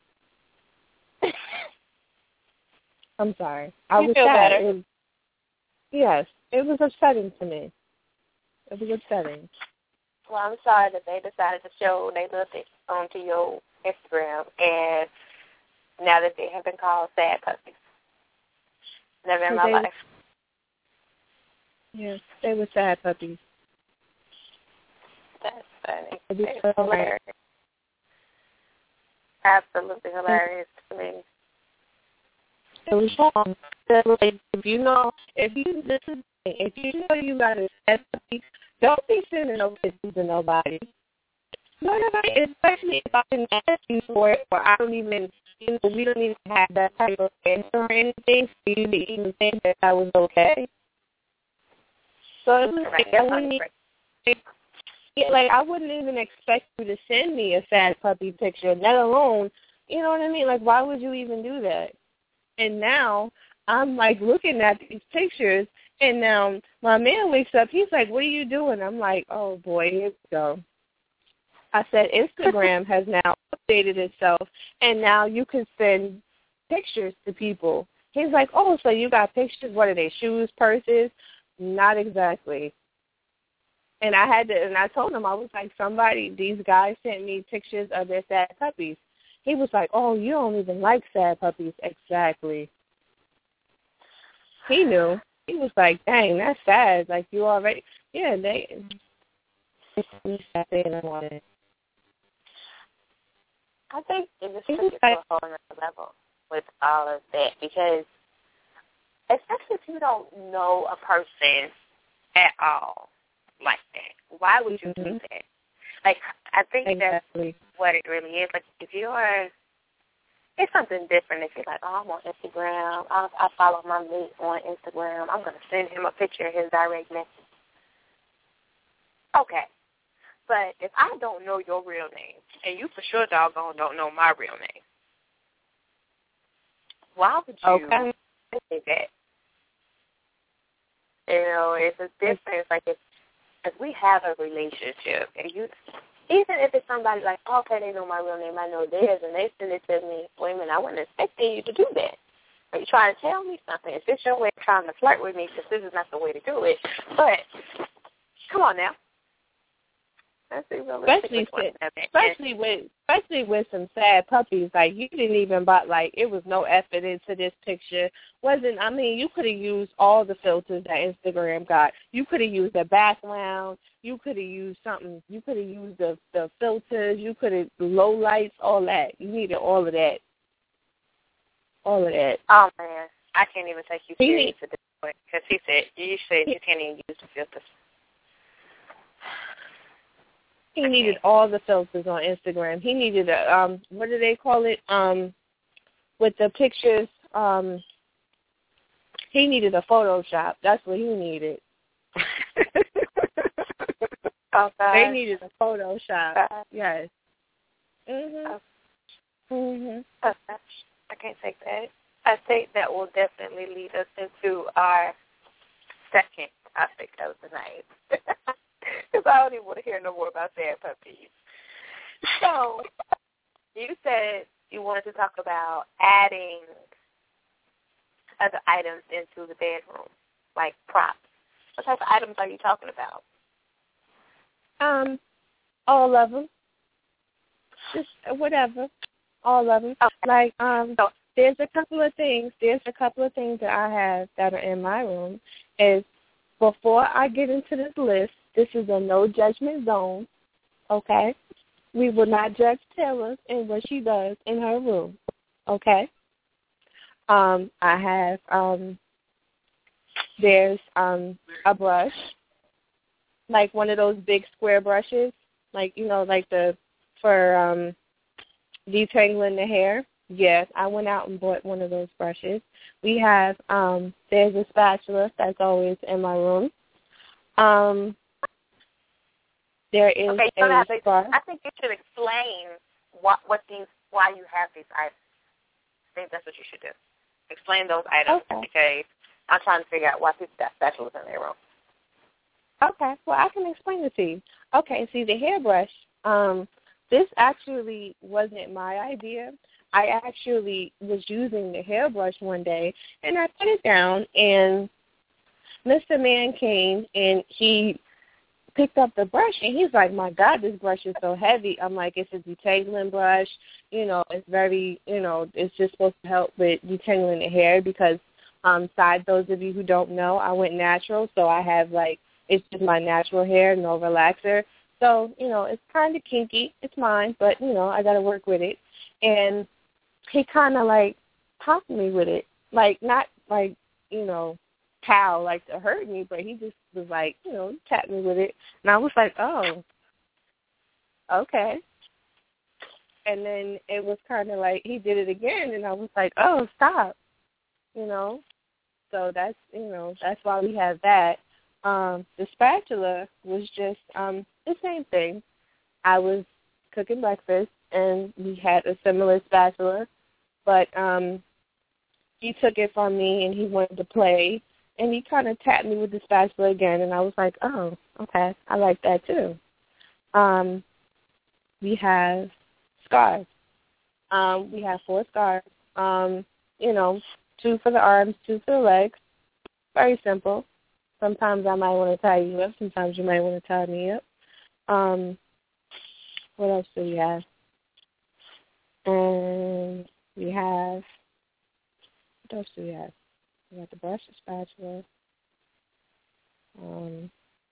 I'm sorry. I you was feel sad. better? It was, yes, it was upsetting to me. It was upsetting. Well, I'm sorry that they decided to show they looked it onto your Instagram, and now that they have been called sad puppies. Never in So my they, life. Yes, they were sad puppies. That's funny. It was It's so hilarious. Absolutely hilarious to me. It was wrong. Like, if you know, if you this is, if you know you got a sad puppy, don't be sending no pictures to nobody. Nobody, especially if I can ask you for it, or I don't even, you know, we don't even have that type of answer or anything for you to even think that that was okay. So it was like, I wouldn't even, yeah, like, I wouldn't even expect you to send me a sad puppy picture, let alone, you know what I mean? Like, why would you even do that? And now I'm, like, looking at these pictures, and now my man wakes up. He's like, what are you doing? I'm like, oh, boy, here we go. I said, Instagram has now updated itself, and now you can send pictures to people. He's like, oh, so you got pictures? What are they, shoes, purses? Not exactly. And I had to, and I told him, I was like, somebody, these guys sent me pictures of their sad puppies. He was like, oh, you don't even like sad puppies. Exactly. He knew. He was like, dang, that's sad. Like, you already, yeah, they, I think it just took it to a whole other level with all of that, because especially if you don't know a person at all, like that? Why would you mm-hmm. do that? Like, I think exactly. that's what it really is. Like, if you're, it's something different if you're like, oh, I'm on Instagram. I, I follow my mate on Instagram. I'm going to send him a picture of his direct message. Okay. But if I don't know your real name, and you for sure doggone don't know my real name, why would you okay. say that? You know, it's a difference. Like, if, if we have a relationship, and you, even if it's somebody like, oh, okay, they know my real name, I know theirs, and they send it to me, wait a minute, I wasn't expecting you to do that. Are you trying to tell me something? Is this your way of trying to flirt with me? Because this is not the way to do it. But, come on now. Especially, especially with especially with some sad puppies, like you didn't even buy, like it was no effort into this picture. Wasn't I mean, you could have used all the filters that Instagram got. You could have used the background. You could have used something. You could have used the the filters. You could have low lights, all that. You needed all of that. All of that. Oh man, I can't even take you serious at this point because he said you said you can't even use the filters. He needed all the filters on Instagram. He needed a, um, what do they call it? Um, with the pictures, um, he needed a Photoshop. That's what he needed. Oh, they needed a Photoshop. God. Yes. Mhm. Mhm. I can't take that. I think that will definitely lead us into our second topic of the night. Because I don't even want to hear no more about sad puppies. So, you said you wanted to talk about adding other items into the bedroom, like props. What type of items are you talking about? Um, all of them. Just whatever. All of them. Okay. Like, um, there's a couple of things. There's a couple of things that I have that are in my room. Is before I get into this list, this is a no judgment zone, okay? We will not judge Taylor and what she does in her room, okay? Um, I have, um, there's um, a brush, like one of those big square brushes, like, you know, like the, for um, detangling the hair. Yes, I went out and bought one of those brushes. We have, um, there's a spatula that's always in my room. Um, there is okay, a have to, scarf. I think you should explain what what these why you have these items. I think that's what you should do. Explain those items okay. because I'm trying to figure out why people got spatulas in their room. Okay, well I can explain it to you. Okay, see the hairbrush. Um, this actually wasn't my idea. I actually was using the hairbrush one day, and I put it down, and Mister Man came, and he picked up the brush, and he's like, my God, this brush is so heavy. I'm like, it's a detangling brush. You know, it's very, you know, it's just supposed to help with detangling the hair because, um, side those of you who don't know, I went natural, so I have, like, it's just my natural hair, no relaxer. So, you know, it's kind of kinky. It's mine, but, you know, I got to work with it. And he kind of, like, popped me with it. Like, not, like, you know, pow, like, to hurt me, but he just was like, you know, tapped me with it. And I was like, oh, okay. And then it was kind of like he did it again, and I was like, oh, stop, you know. So that's, you know, that's why we have that. Um, the spatula was just um, the same thing. I was cooking breakfast, and we had a similar spatula, but um, he took it from me, and he wanted to play, and he kind of tapped me with the spatula again, and I was like, oh, okay, I like that too. Um, we have scarves. Um, we have four scarves, um, you know, two for the arms, two for the legs. Very simple. Sometimes I might want to tie you up. Sometimes you might want to tie me up. Um, what else do we have? And we have, what else do we have? We got the brush, the spatula. Um,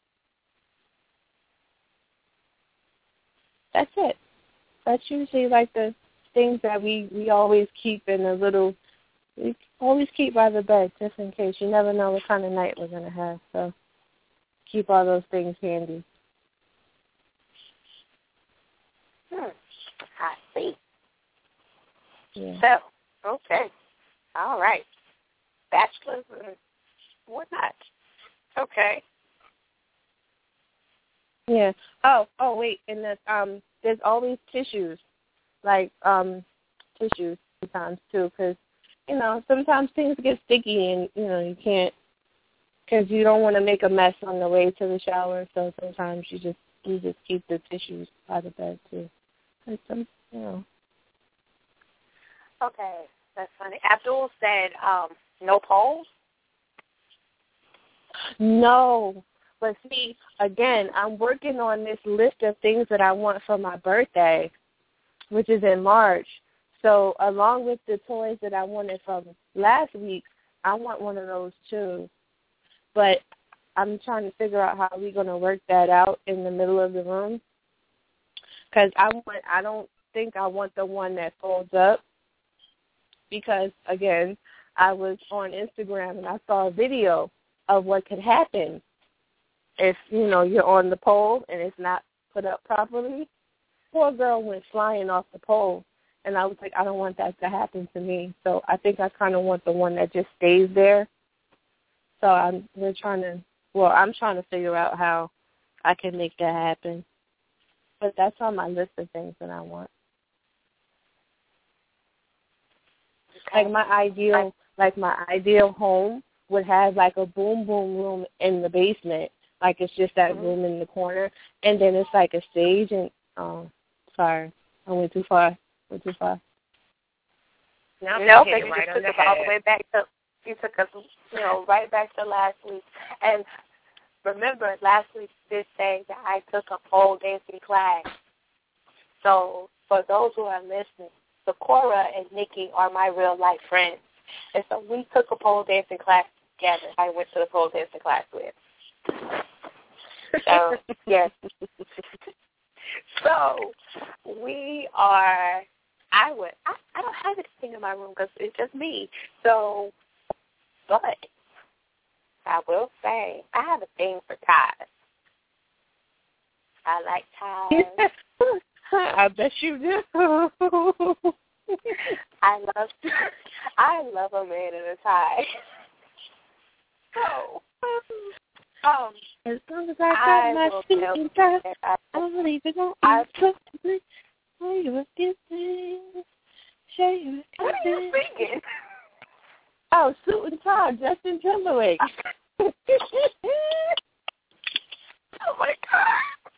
that's it. That's usually like the things that we, we always keep in a little, we always keep by the bed just in case. You never know what kind of night we're going to have. So keep all those things handy. Hmm. I see. Yeah. So, okay. All right. Bachelors and whatnot. Okay. Yeah. Oh, oh, wait, and the, um, there's always tissues, like um, tissues sometimes too, because you know sometimes things get sticky and you know you can't, because you don't want to make a mess on the way to the shower. So sometimes you just you just keep the tissues by the bed too. And some, you know. Okay, that's funny. Abdul said, um, no polls. No. But see, again, I'm working on this list of things that I want for my birthday, which is in March. So along with the toys that I wanted from last week, I want one of those too. But I'm trying to figure out how we're going to work that out in the middle of the room. Because I want, I don't think I want the one that folds up. Because, again, I was on Instagram and I saw a video of what could happen if, you know, you're on the pole and it's not put up properly. Poor girl went flying off the pole, and I was like, I don't want that to happen to me. So I think I kind of want the one that just stays there. So I'm we're trying to, well, I'm trying to figure out how I can make that happen. But that's on my list of things that I want. Like my ideal, like my ideal home would have like a boom boom room in the basement. Like it's just that mm-hmm. room in the corner, and then it's like a stage. And oh, sorry, I went too far. Went too far. No, no, you right just took us all the way back to you took us, you know, right back to last week. And remember, last week did say that I took a pole dancing class. So for those who are listening, Sakura and Nikki are my real life friends, and so we took a pole dancing class together. I went to the pole dancing class with. So, yes. So, we are, I would, I, I don't have anything in my room because it's just me. So, but I will say, I have a thing for ties. I like ties. I bet you do. I love, I love a man in a tie. So, Um, as long as I got I my feet in time, I don't believe it. I trust me. Show you a few things. Show you a few What are you singing? Oh, Suit and Tie, Justin Timberlake. Oh my God!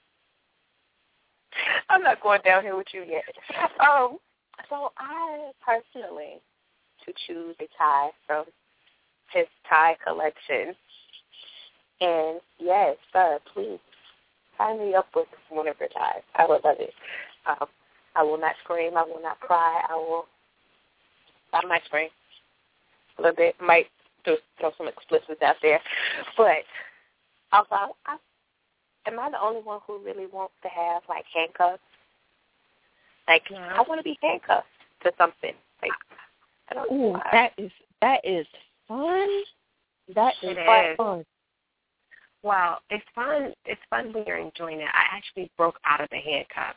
I'm not going down here with you yet. Um, so I personally to choose a tie from his tie collection. And yes, sir, please sign me up with one of your ties. I would love it. Um, I will not scream. I will not cry. I will. I might scream a little bit. Might throw, throw some explicits out there. But also, I, am I the only one who really wants to have like handcuffs? Like yeah. I want to be handcuffed to something. Like I don't know. Ooh, that is that is fun. That is it fun. Is. Wow, it's fun. It's fun when you're enjoying it. I actually broke out of the handcuff.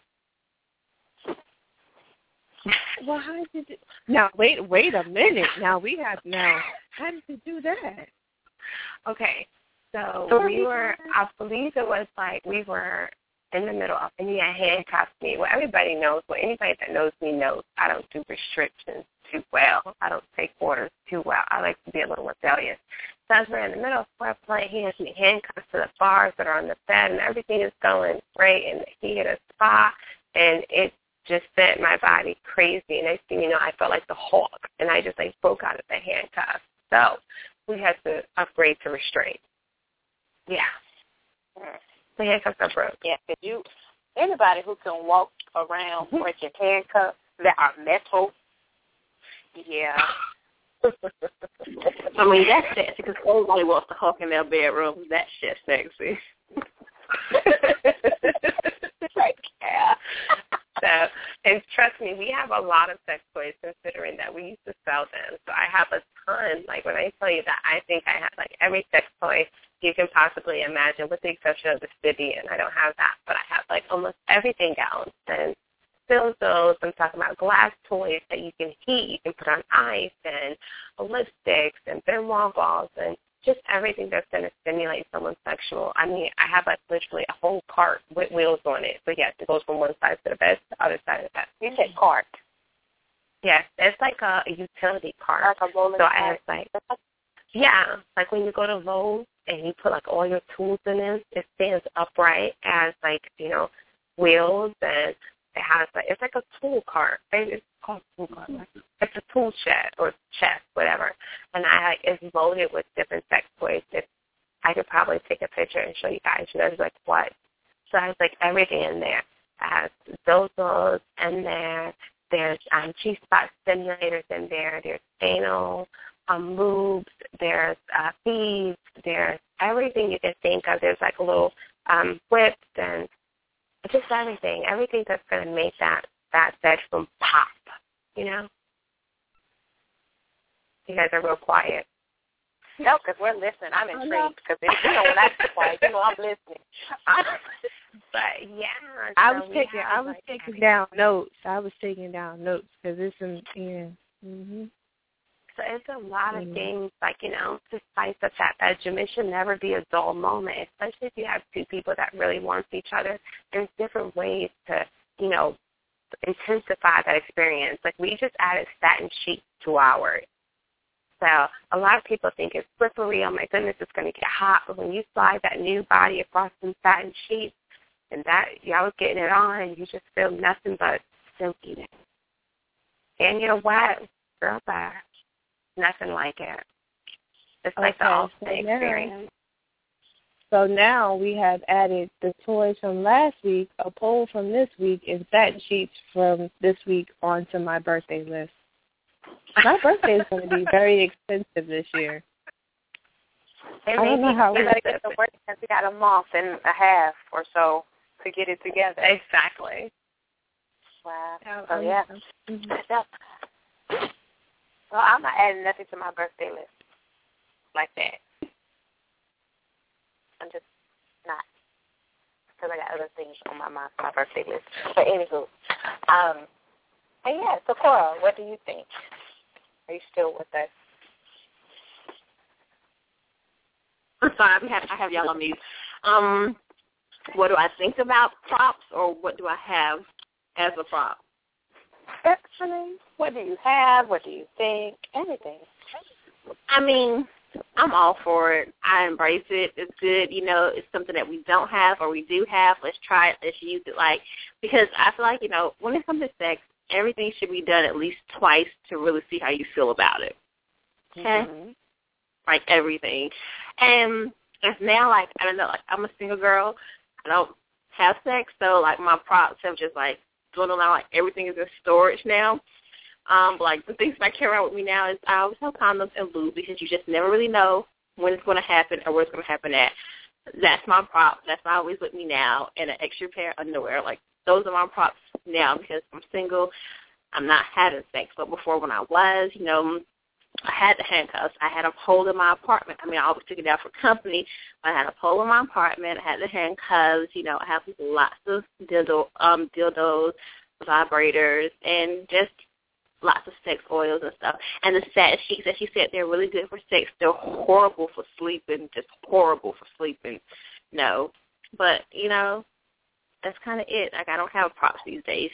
Well, how did you? Now wait, wait a minute. Now we have now. How did you do that? Okay, so we were. I believe it was like we were in the middle of, and he had handcuffed me. Well, everybody knows. Well, anybody that knows me knows I don't do restrictions too well. I don't take orders too well. I like to be a little rebellious. So as we're in the middle of foreplay, he has me handcuffed to the bars that are on the bed, and everything is going great. And he hit a spot, and it just sent my body crazy. And next thing you know, I felt like the Hulk, and I just like broke out of the handcuffs. So we had to upgrade to restraint. Yeah. The handcuffs are broke. Yeah, because you, anybody who can walk around breaking handcuffs that are metal, yeah. I mean, that's sexy because everybody wants to hawk in their bedroom. That shit's sexy. Like, yeah. So, and trust me, we have a lot of sex toys considering that we used to sell them. So I have a ton. Like when I tell you that I think I have like every sex toy you can possibly imagine with the exception of the Stibian. I don't have that, but I have like almost everything else. And still those, I'm talking about glass toys that you can heat, you can put on ice, and lipsticks and Benoit balls and just everything that's going to stimulate someone's sexual. I mean, I have like literally a whole cart with wheels on it. So yes, it goes from one side to the bed to the other side of the bed. You said cart. Yes, it's like a, a utility cart. Like a rolling so I have like, yeah, like when you go to Lowe's and you put like all your tools in it, it stands upright as like, you know, wheels, and it has like, it's like a tool cart. It's called tool cart. It's a tool shed or chest, whatever. And I like, it's loaded with different sex toys. If I could probably take a picture and show you guys. You know, there's like what? So I have like everything in there. I have dildos in there. There's um, G-spot stimulators in there. There's anal, um, lubes. There's uh, feeds. There's everything you can think of. There's like a little um, whips and just everything. Everything that's going to make that, that bedroom pop, you know? You guys are real quiet. No, because we're listening. I'm intrigued because you know when I get quiet, you know I'm listening. But yeah, I so was taking I was like taking everything. down notes. I was taking down notes because it's in yeah. Mhm. So it's a lot of Mhm. things, like, you know, to spice up that bedroom. It should never be a dull moment, especially if you have two people that really want each other. There's different ways to, you know, intensify that experience. Like we just added satin sheets to ours. So a lot of people think it's slippery. Oh, my goodness, it's going to get hot. But when you slide that new body across some satin sheets, and that y'all was getting it on, and you just feel nothing but silkiness. And you're wet, girl, bye. Nothing like it. It's like Okay, the ultimate so now- experience. So now we have added the toys from last week. A poll from this week is satin sheets from this week onto my birthday list. My birthday is going to be very expensive this year. I don't know how we we got to get to work because we got a month and a half or so to get it together. Exactly. Wow. Um, So yeah. mhm. Well, I'm not adding nothing to my birthday list like that. I'm just not, because I got other things on my my, my birthday list. But anywho, um, and yeah. So Cora, what do you think? Are you still with us? I'm sorry, I have, I have y'all on mute. Um, what do I think about props, or what do I have as a prop? Excellent. What do you have? What do you think? Everything. I mean, I'm all for it. I embrace it. It's good. You know, it's something that we don't have or we do have. Let's try it. Let's use it. Like, because I feel like, you know, when it comes to sex, everything should be done at least twice to really see how you feel about it. Okay? Mm-hmm. Like everything. And it's now like, I don't know, like I'm a single girl. I don't have sex, so like my props have just like dwindled out. Like everything is in storage now. Um, but like the things that I carry around with me now is I always have condoms and lube because you just never really know when it's going to happen or where it's going to happen at. That's my prop. That's always with me now, and an extra pair of underwear. Like those are my props now because I'm single. I'm not having sex, but before when I was, you know, I had the handcuffs. I had a pole in my apartment. I mean, I always took it out for company. But I had a pole in my apartment. I had the handcuffs. You know, I have lots of dildo, um, dildos, vibrators, and just lots of sex oils and stuff. And the satin sheets, as she said, they're really good for sex. They're horrible for sleeping, just horrible for sleeping. No. But, you know, that's kind of it. Like, I don't have props these days.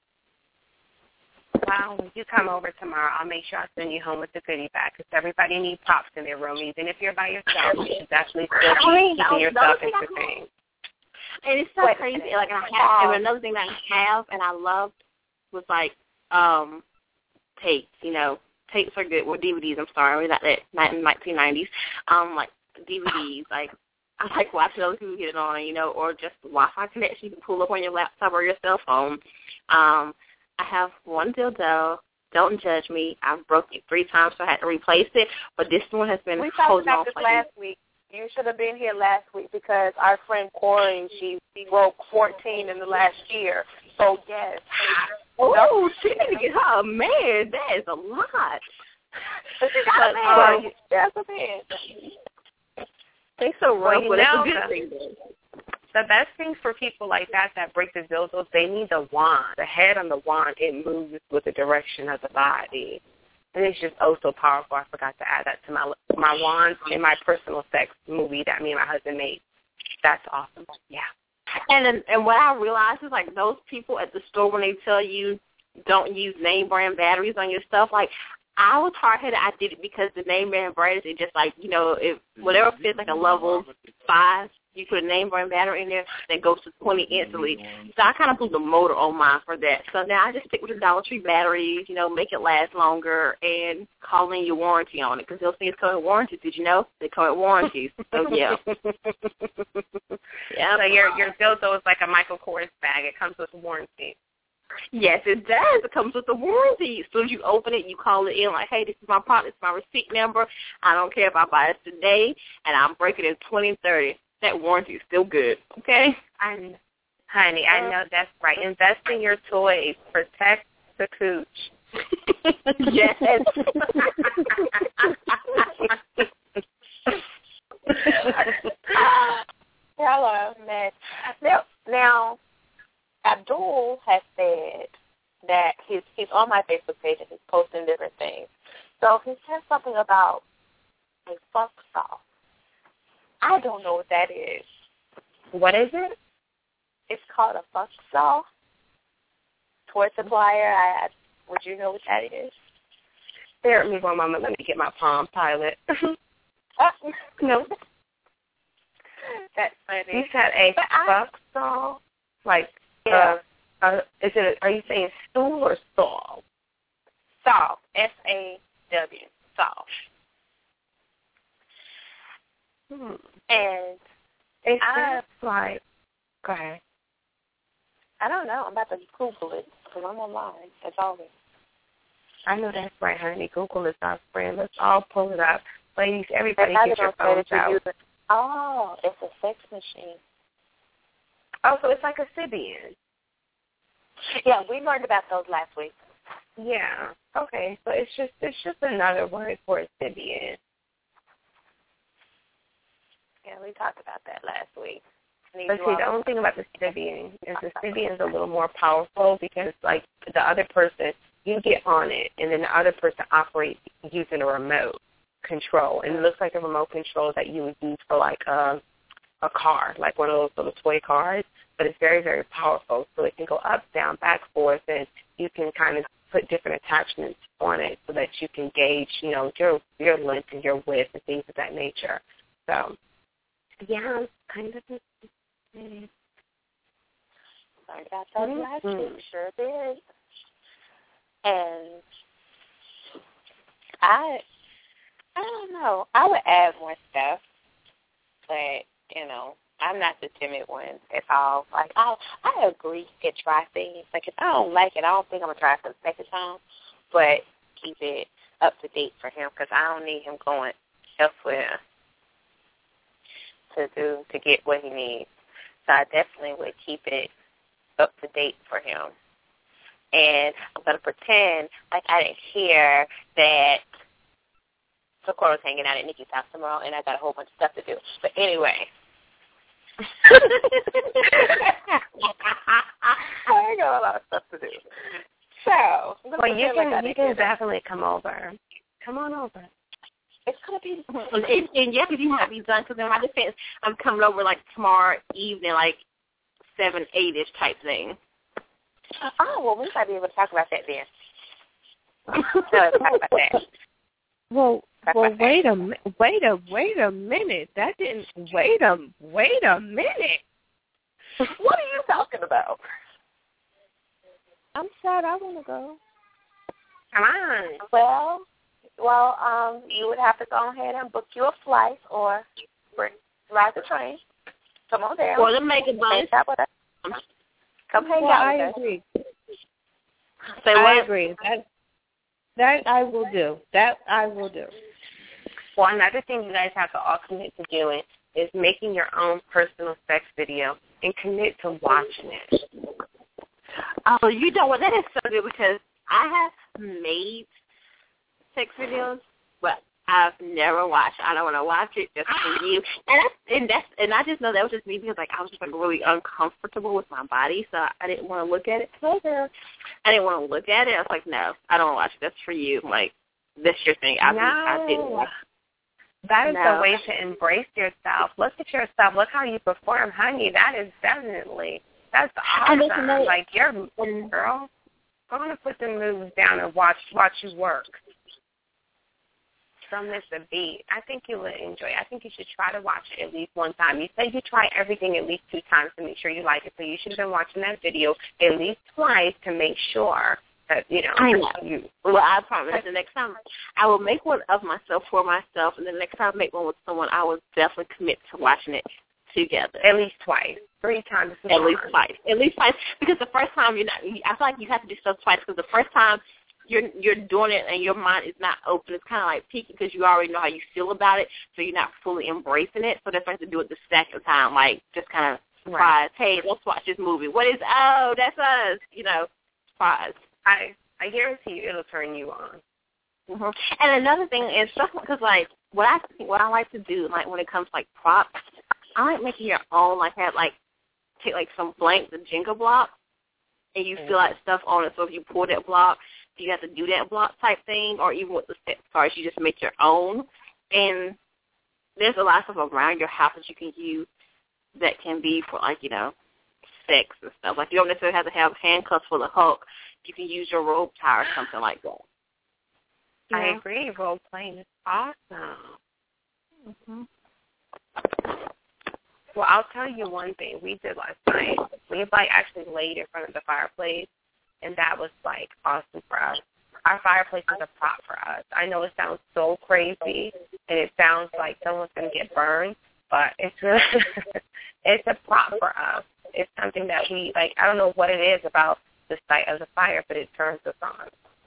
Wow, when you come over tomorrow, I'll make sure I send you home with the goodie bag because everybody needs props in their room. Even if you're by yourself, you should definitely still keep keeping yourself entertained. And it's so crazy. Like, I have, and another thing that I have and I loved was, like, um, tapes, you know. Tapes are good. Well, D V Ds, I'm sorry. We're not that nineteen nineties. Um, like, D V Ds, like, I like watching other people get it on, you know, or just Wi-Fi connection you can pull up on your laptop or your cell phone. Um, I have one dildo. Don't judge me. I broke it three times, so I had to replace it. But this one has been we talked holding about on this for last week. You should have been here last week because our friend Corey, she broke fourteen in the last year. Oh, yes. Oh, she need to get her a man. That is a lot. But she got a man. Well, That's a man. they so rough, Well, but it's know, a good the, thing, though. The best thing for people like that that break the dildos, they need the wand. The head on the wand, it moves with the direction of the body. And it's just oh so powerful. I forgot to add that to my my wand in my personal sex movie that me and my husband made. That's awesome. Yeah. And then, and what I realized is, like, those people at the store, when they tell you don't use name brand batteries on your stuff, like, I was hard-headed. I did it because the name brand batteries, it just, like, you know, if whatever fits, like, a level five, you put a name brand battery in there, that goes to twenty instantly. So I kind of put the motor on mine for that. So now I just stick with the Dollar Tree batteries, you know, make it last longer, and call in your warranty on it, because those things come with warranties. Did you know? They come with warranties. So, yeah. Yeah, so your your dildo is like a Michael Kors bag. It comes with a warranty. Yes, it does. It comes with a warranty. As soon as you open it, you call it in like, hey, this is my product. It's my receipt number. I don't care if I buy this today, and I'm breaking it in twenty thirty. That warranty is still good, okay? I, honey, I know that's right. Invest in your toys. Protect the cooch. Yes. Hello, Matt. Now, now, Abdul has said that he's he's on my Facebook page and he's posting different things. So he said something about a fuck saw. I don't know what that is. What is it? It's called a fuck saw. Toy supplier. I, I would you know what that is? Bear with me one moment. Let me get my Palm Pilot. uh, no. That's funny. You said a but fuck I, saw? Like, yeah. uh, uh, is it? Are you saying stool or saw? Saw. S A W. Saw. Hmm. And it's I, like, go ahead. I don't know. I'm about to Google it because I'm online, as always. I know that's right, honey. Google is our friend. Let's all pull it up. Ladies, everybody get your phones out. Using, oh, it's a sex machine. Oh, so it's like a Sybian. Yeah, we learned about those last week. Yeah. Okay, so it's just it's just another word for a Sybian. Yeah, we talked about that last week. But see, the only thing about the Sybian is the Sybian is a little more powerful because, like, the other person, you get on it, and then the other person operates using a remote control. And it looks like a remote control that you would use for, like, a, a car, like one of those little toy cars. But it's very, very powerful. So it can go up, down, back, forth, and you can kind of put different attachments on it so that you can gauge, you know, your your length and your width and things of that nature. So, yeah, kind of. Learned about that mm-hmm. last week, sure did. And I, I don't know. I would add more stuff, but you know, I'm not the timid one at all. Like, I, I agree to try things. Like, if I don't like it, I don't think I'm gonna try it for the second time. But keep it up to date for him because I don't need him going elsewhere to do to get what he needs. So I definitely would keep it up to date for him. And I'm going to pretend like I didn't hear that Socorro was hanging out at Nikki's house tomorrow, and I got a whole bunch of stuff to do. But anyway. I got a lot of stuff to do. So. Well, you can, like you can definitely come over. Come on over. It's going to be, and, and yeah, because you might be done, because in my defense, I'm coming over, like, tomorrow evening, like, seven, eight-ish type thing. Oh, well, we might be able to talk about that then. No, talk about that. Well, talk well, about wait that. a, wait a, wait a minute. That didn't, wait a, wait a minute. What are you talking about? I'm sad I want to go. Come on. Well... Well, um, you would have to go ahead and book you a flight or ride the train. Come on down. Or the mega bus. Come hang well, out I with us. agree. Say I what? agree. That, that I will do. That I will do. Well, another thing you guys have to all commit to doing is making your own personal sex video and commit to watching it. Oh, you know what? That is so good because I have made sex videos, but I've never watched. I don't want to watch it just for you. And I, and that's and I just know that was just me because like I was just like really uncomfortable with my body, so I didn't want to look at it. So I didn't want to look at it. I was like, no, I don't want to watch it. That's for you. Like that's your thing. I, no. I didn't watch. That is no. the way to embrace yourself. Look at yourself. Look how you perform, honey. That is definitely that's awesome. Like you're girl. Go on and put the moves down and watch watch you work. Don't miss a beat. I think you would enjoy it. I think you should try to watch it at least one time. You say you try everything at least two times to make sure you like it, so you should have been watching that video at least twice to make sure that, you know. I know. You, well, I promise the next time I will make one of myself for myself, and the next time I make one with someone, I will definitely commit to watching it together. At least twice. Three times. At least twice. At least twice. Because the first time, you're not, I feel like you have to do stuff twice because the first time, You're you're doing it and your mind is not open. It's kind of like peaking because you already know how you feel about it, so you're not fully embracing it. So that's why you have to do it the second time, like just kind of surprise. Right. Hey, let's watch this movie. What is? Oh, that's us. You know, surprise. I I guarantee you, it'll turn you on. Mm-hmm. And another thing is stuff because like what I what I like to do, like when it comes to, like props, I like making your own. Like have like take like some blank the Jenga block, and you mm-hmm. fill out stuff on it. So if you pull that block. You have to do that block type thing, or even with the set stars, you just make your own. And there's a lot of stuff around your house that you can use that can be for, like, you know, sex and stuff. Like, you don't necessarily have to have handcuffs for the Hulk. You can use your rope tie or something like that. I yeah. agree. Role playing is awesome. Mm-hmm. Well, I'll tell you one thing we did last night. We, like, actually laid in front of the fireplace. And that was, like, awesome for us. Our fireplace is a prop for us. I know it sounds so crazy, and it sounds like someone's going to get burned, but it's really, it's a prop for us. It's something that we, like, I don't know what it is about the sight of the fire, but it turns us on.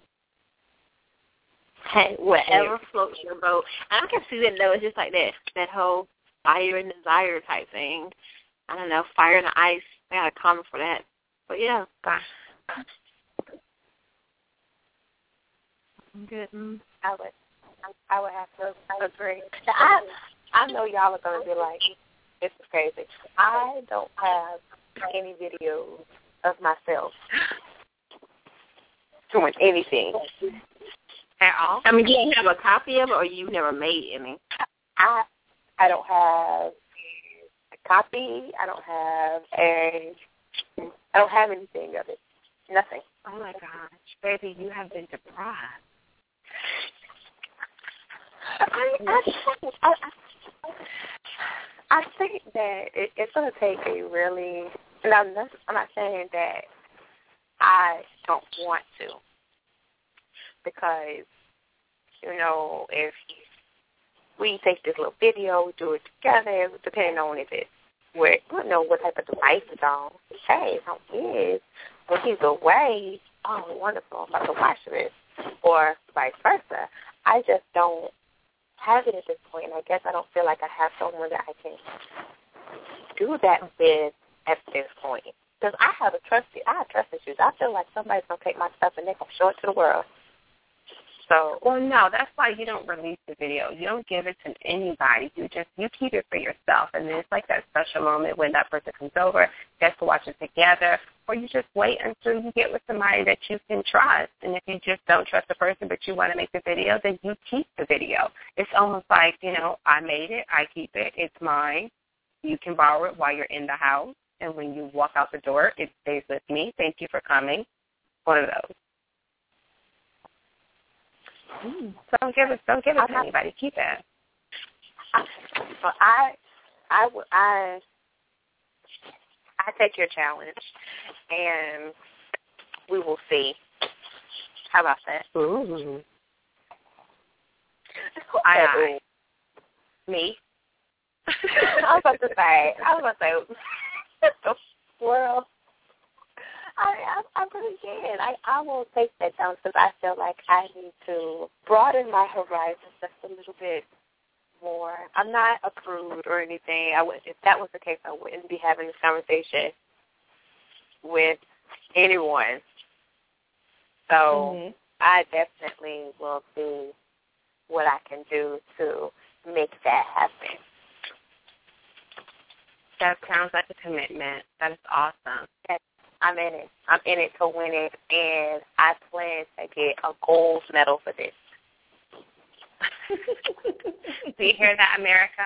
Hey, whatever floats your boat. And I can see that, though. It's just like that, that whole fire and desire type thing. I don't know, fire and ice. I got a comment for that. But, yeah. Gosh. Good. I would, I would have to agree. I, I know y'all are gonna be like, this is crazy. I don't have any videos of myself doing anything at all. I mean, you don't have a copy of it, or you've never made any. I, I don't have a copy. I don't have a. I don't have anything of it. Nothing. Oh my gosh, baby, you have been deprived. I, I, I, I think that it, it's going to take a really, and I'm not, I'm not saying that I don't want to, because, you know, if we take this little video, we do it together, depending on if it's where, I don't know what type of device it's on. Hey, it's on his. When he's away, oh, wonderful, I'm about to watch this, or vice versa. I just don't have it at this point, and I guess I don't feel like I have someone that I can do that with at this point. Because I have a trust, I have trust issues. I feel like somebody's going to take my stuff and they're going to show it to the world. So, well, no, that's why you don't release the video. You don't give it to anybody. You just, you keep it for yourself. And then it's like that special moment when that person comes over, gets to watch it together, or you just wait until you get with somebody that you can trust. And if you just don't trust the person but you want to make the video, then you keep the video. It's almost like, you know, I made it, I keep it, it's mine. You can borrow it while you're in the house. And when you walk out the door, it stays with me. Thank you for coming. One of those. Mm. So don't give it. Don't give it to anybody. Keep it. But I, I, I, I take your challenge, and we will see. How about that? Ooh. I, I, me. I was about to say. I was about to say. The world. I, I, I really can. I, I will take that down because I feel like I need to broaden my horizons just a little bit more. I'm not a prude or anything. I would, if that was the case, I wouldn't be having this conversation with anyone. So mm-hmm. I definitely will see what I can do to make that happen. That sounds like a commitment. That is awesome. I'm in it. I'm in it to win it, and I plan to get a gold medal for this. Do you hear that, America?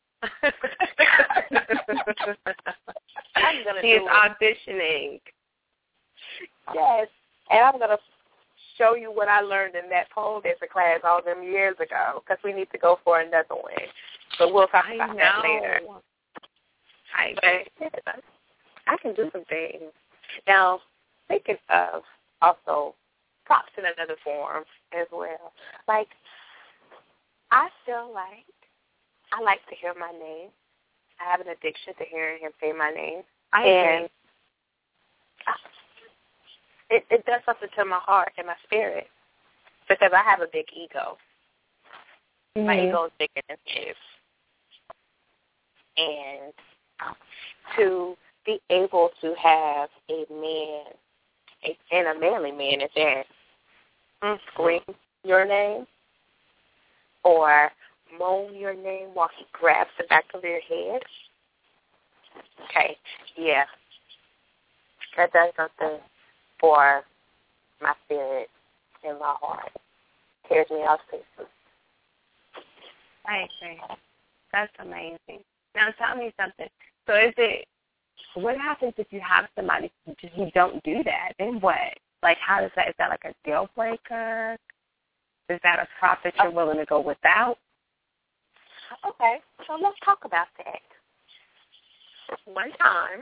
I'm gonna she is auditioning. Yes, and I'm going to show you what I learned in that pole dancing class all them years ago, because we need to go for another one. But we'll talk about that later. I but I can do some things. Now, thinking of also props in another form as well. Like, I feel like I like to hear my name. I have an addiction to hearing him say my name. I and agree. It, it does something to my heart and my spirit because I have a big ego. Mm-hmm. My ego is bigger than his. And to be able to have a man, a, and a manly man at that, mm-hmm. scream your name or moan your name while he grabs the back of your head. Okay, yeah. That does something for my spirit and my heart. Tears me out places. I agree. That's amazing. Now tell me something. So is it, what happens if you have somebody who don't do that? Then what? Like how does that, is that like a deal breaker? Is that a prop that you're willing to go without? Okay, so let's talk about that. One time,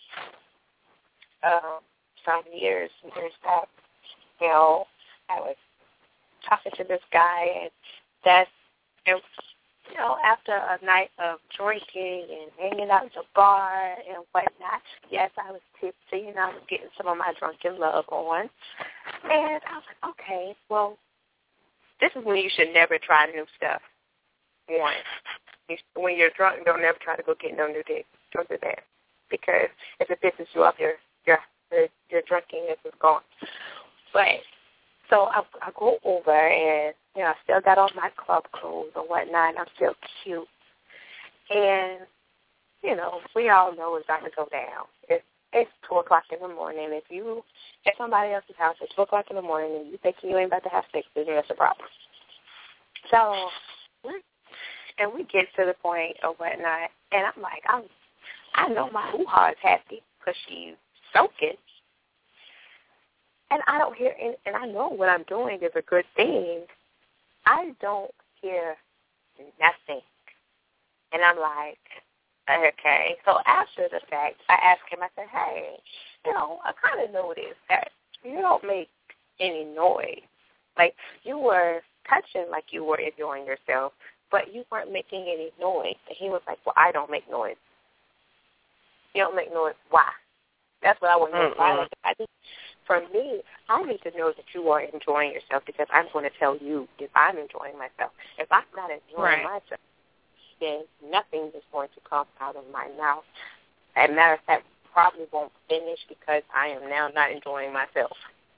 um, some years, years back, you know, I was talking to this guy, and that's, and, you know, after a night of drinking and hanging out at the bar and whatnot, yes, I was tipsy, and I was getting some of my drunken love on. And I was like, okay, well, this is when you should never try new stuff. One, you, when you're drunk, don't ever try to go get no new dick. Don't do that. Because if it pisses you off, your your your drunkenness is gone. But so I, I go over and you know I still got on my club clothes and whatnot. And I'm still cute, and you know we all know it's going to go down. It's it's two o'clock in the morning. If you at somebody else's house at two o'clock in the morning and you think you ain't about to have sex, then that's a problem. So and we get to the point of whatnot, and I'm like, I'm I know my hoo-ha is happy because she's soaking. And I don't hear, any, and I know what I'm doing is a good thing. I don't hear nothing. And I'm like, okay. So after the fact, I asked him, I said, hey, you know, I kind of noticed that you don't make any noise. Like, you were touching like you were enjoying yourself, but you weren't making any noise. And he was like, well, I don't make noise. You don't make noise. Why? That's what I want to know. Why? I think for me, I need to know that you are enjoying yourself because I'm going to tell you if I'm enjoying myself. If I'm not enjoying right. myself, then nothing is going to come out of my mouth. As a matter of fact, probably won't finish because I am now not enjoying myself.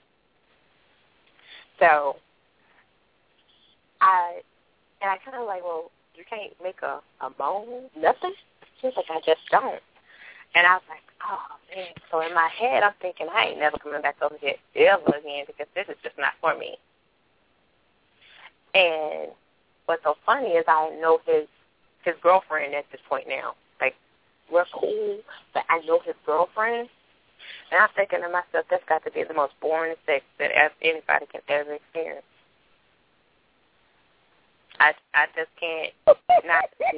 So I, and I kind of like, well, you can't make a, a moan, nothing? She's like, I just don't. And I was like, oh, man. So in my head, I'm thinking, I ain't never coming back over here ever again because this is just not for me. And what's so funny is I know his his girlfriend at this point now. Like, we're cool, but I know his girlfriend. And I'm thinking to myself, that's got to be the most boring sex that anybody can ever experience. I, I just can't not see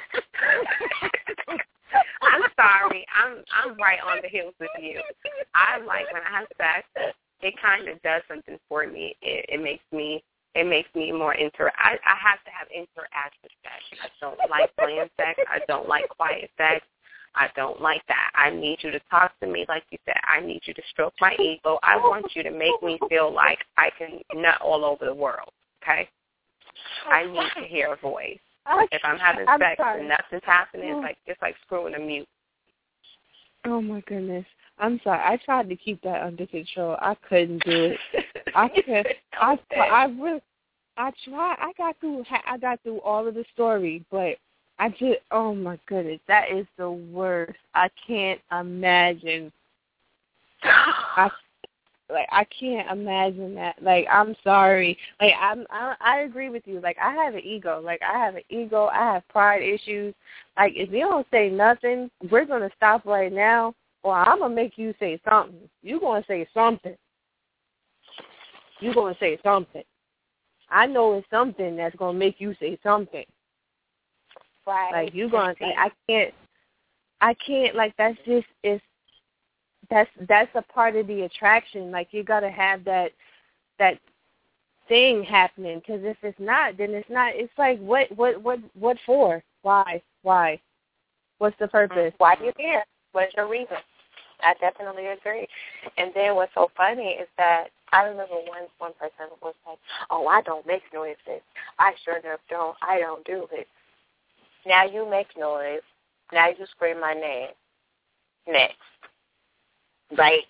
I'm sorry. I'm I'm right on the heels with you. I like when I have sex. It kind of does something for me. It, it makes me it makes me more inter. I, I have to have interactive sex. I don't like bland sex. I don't like quiet sex. I don't like that. I need you to talk to me like you said. I need you to stroke my ego. I want you to make me feel like I can nut all over the world. Okay. I need to hear a voice. If I'm having I'm sex sorry. and nothing's happening, it's like it's like screwing a mute. Oh my goodness. I'm sorry. I tried to keep that under control. I couldn't do it. I could. I. I really. I tried. I got through. I got through all of the story, but I just. Oh my goodness, that is the worst. I can't imagine. I. Like I can't imagine that. Like I'm sorry. Like I'm. I, I agree with you. Like I have an ego. Like I have an ego. I have pride issues. Like if you don't say nothing, we're gonna stop right now. Or I'm going to make you say something. You're going to say something. You're going to say something. I know it's something that's going to make you say something. Right. Like, you're going to, like, I can't, I can't, like, that's just, it's, that's, that's a part of the attraction. Like, you got to have that, that thing happening. Because if it's not, then it's not, it's like, what, what, what, what for? Why? Why? What's the purpose? Why do you care? What's your reason? I definitely agree. And then what's so funny is that I remember one one person was like, oh, I don't make noises. I sure enough don't. I don't do it. Now you make noise. Now you scream my name. Next. Like,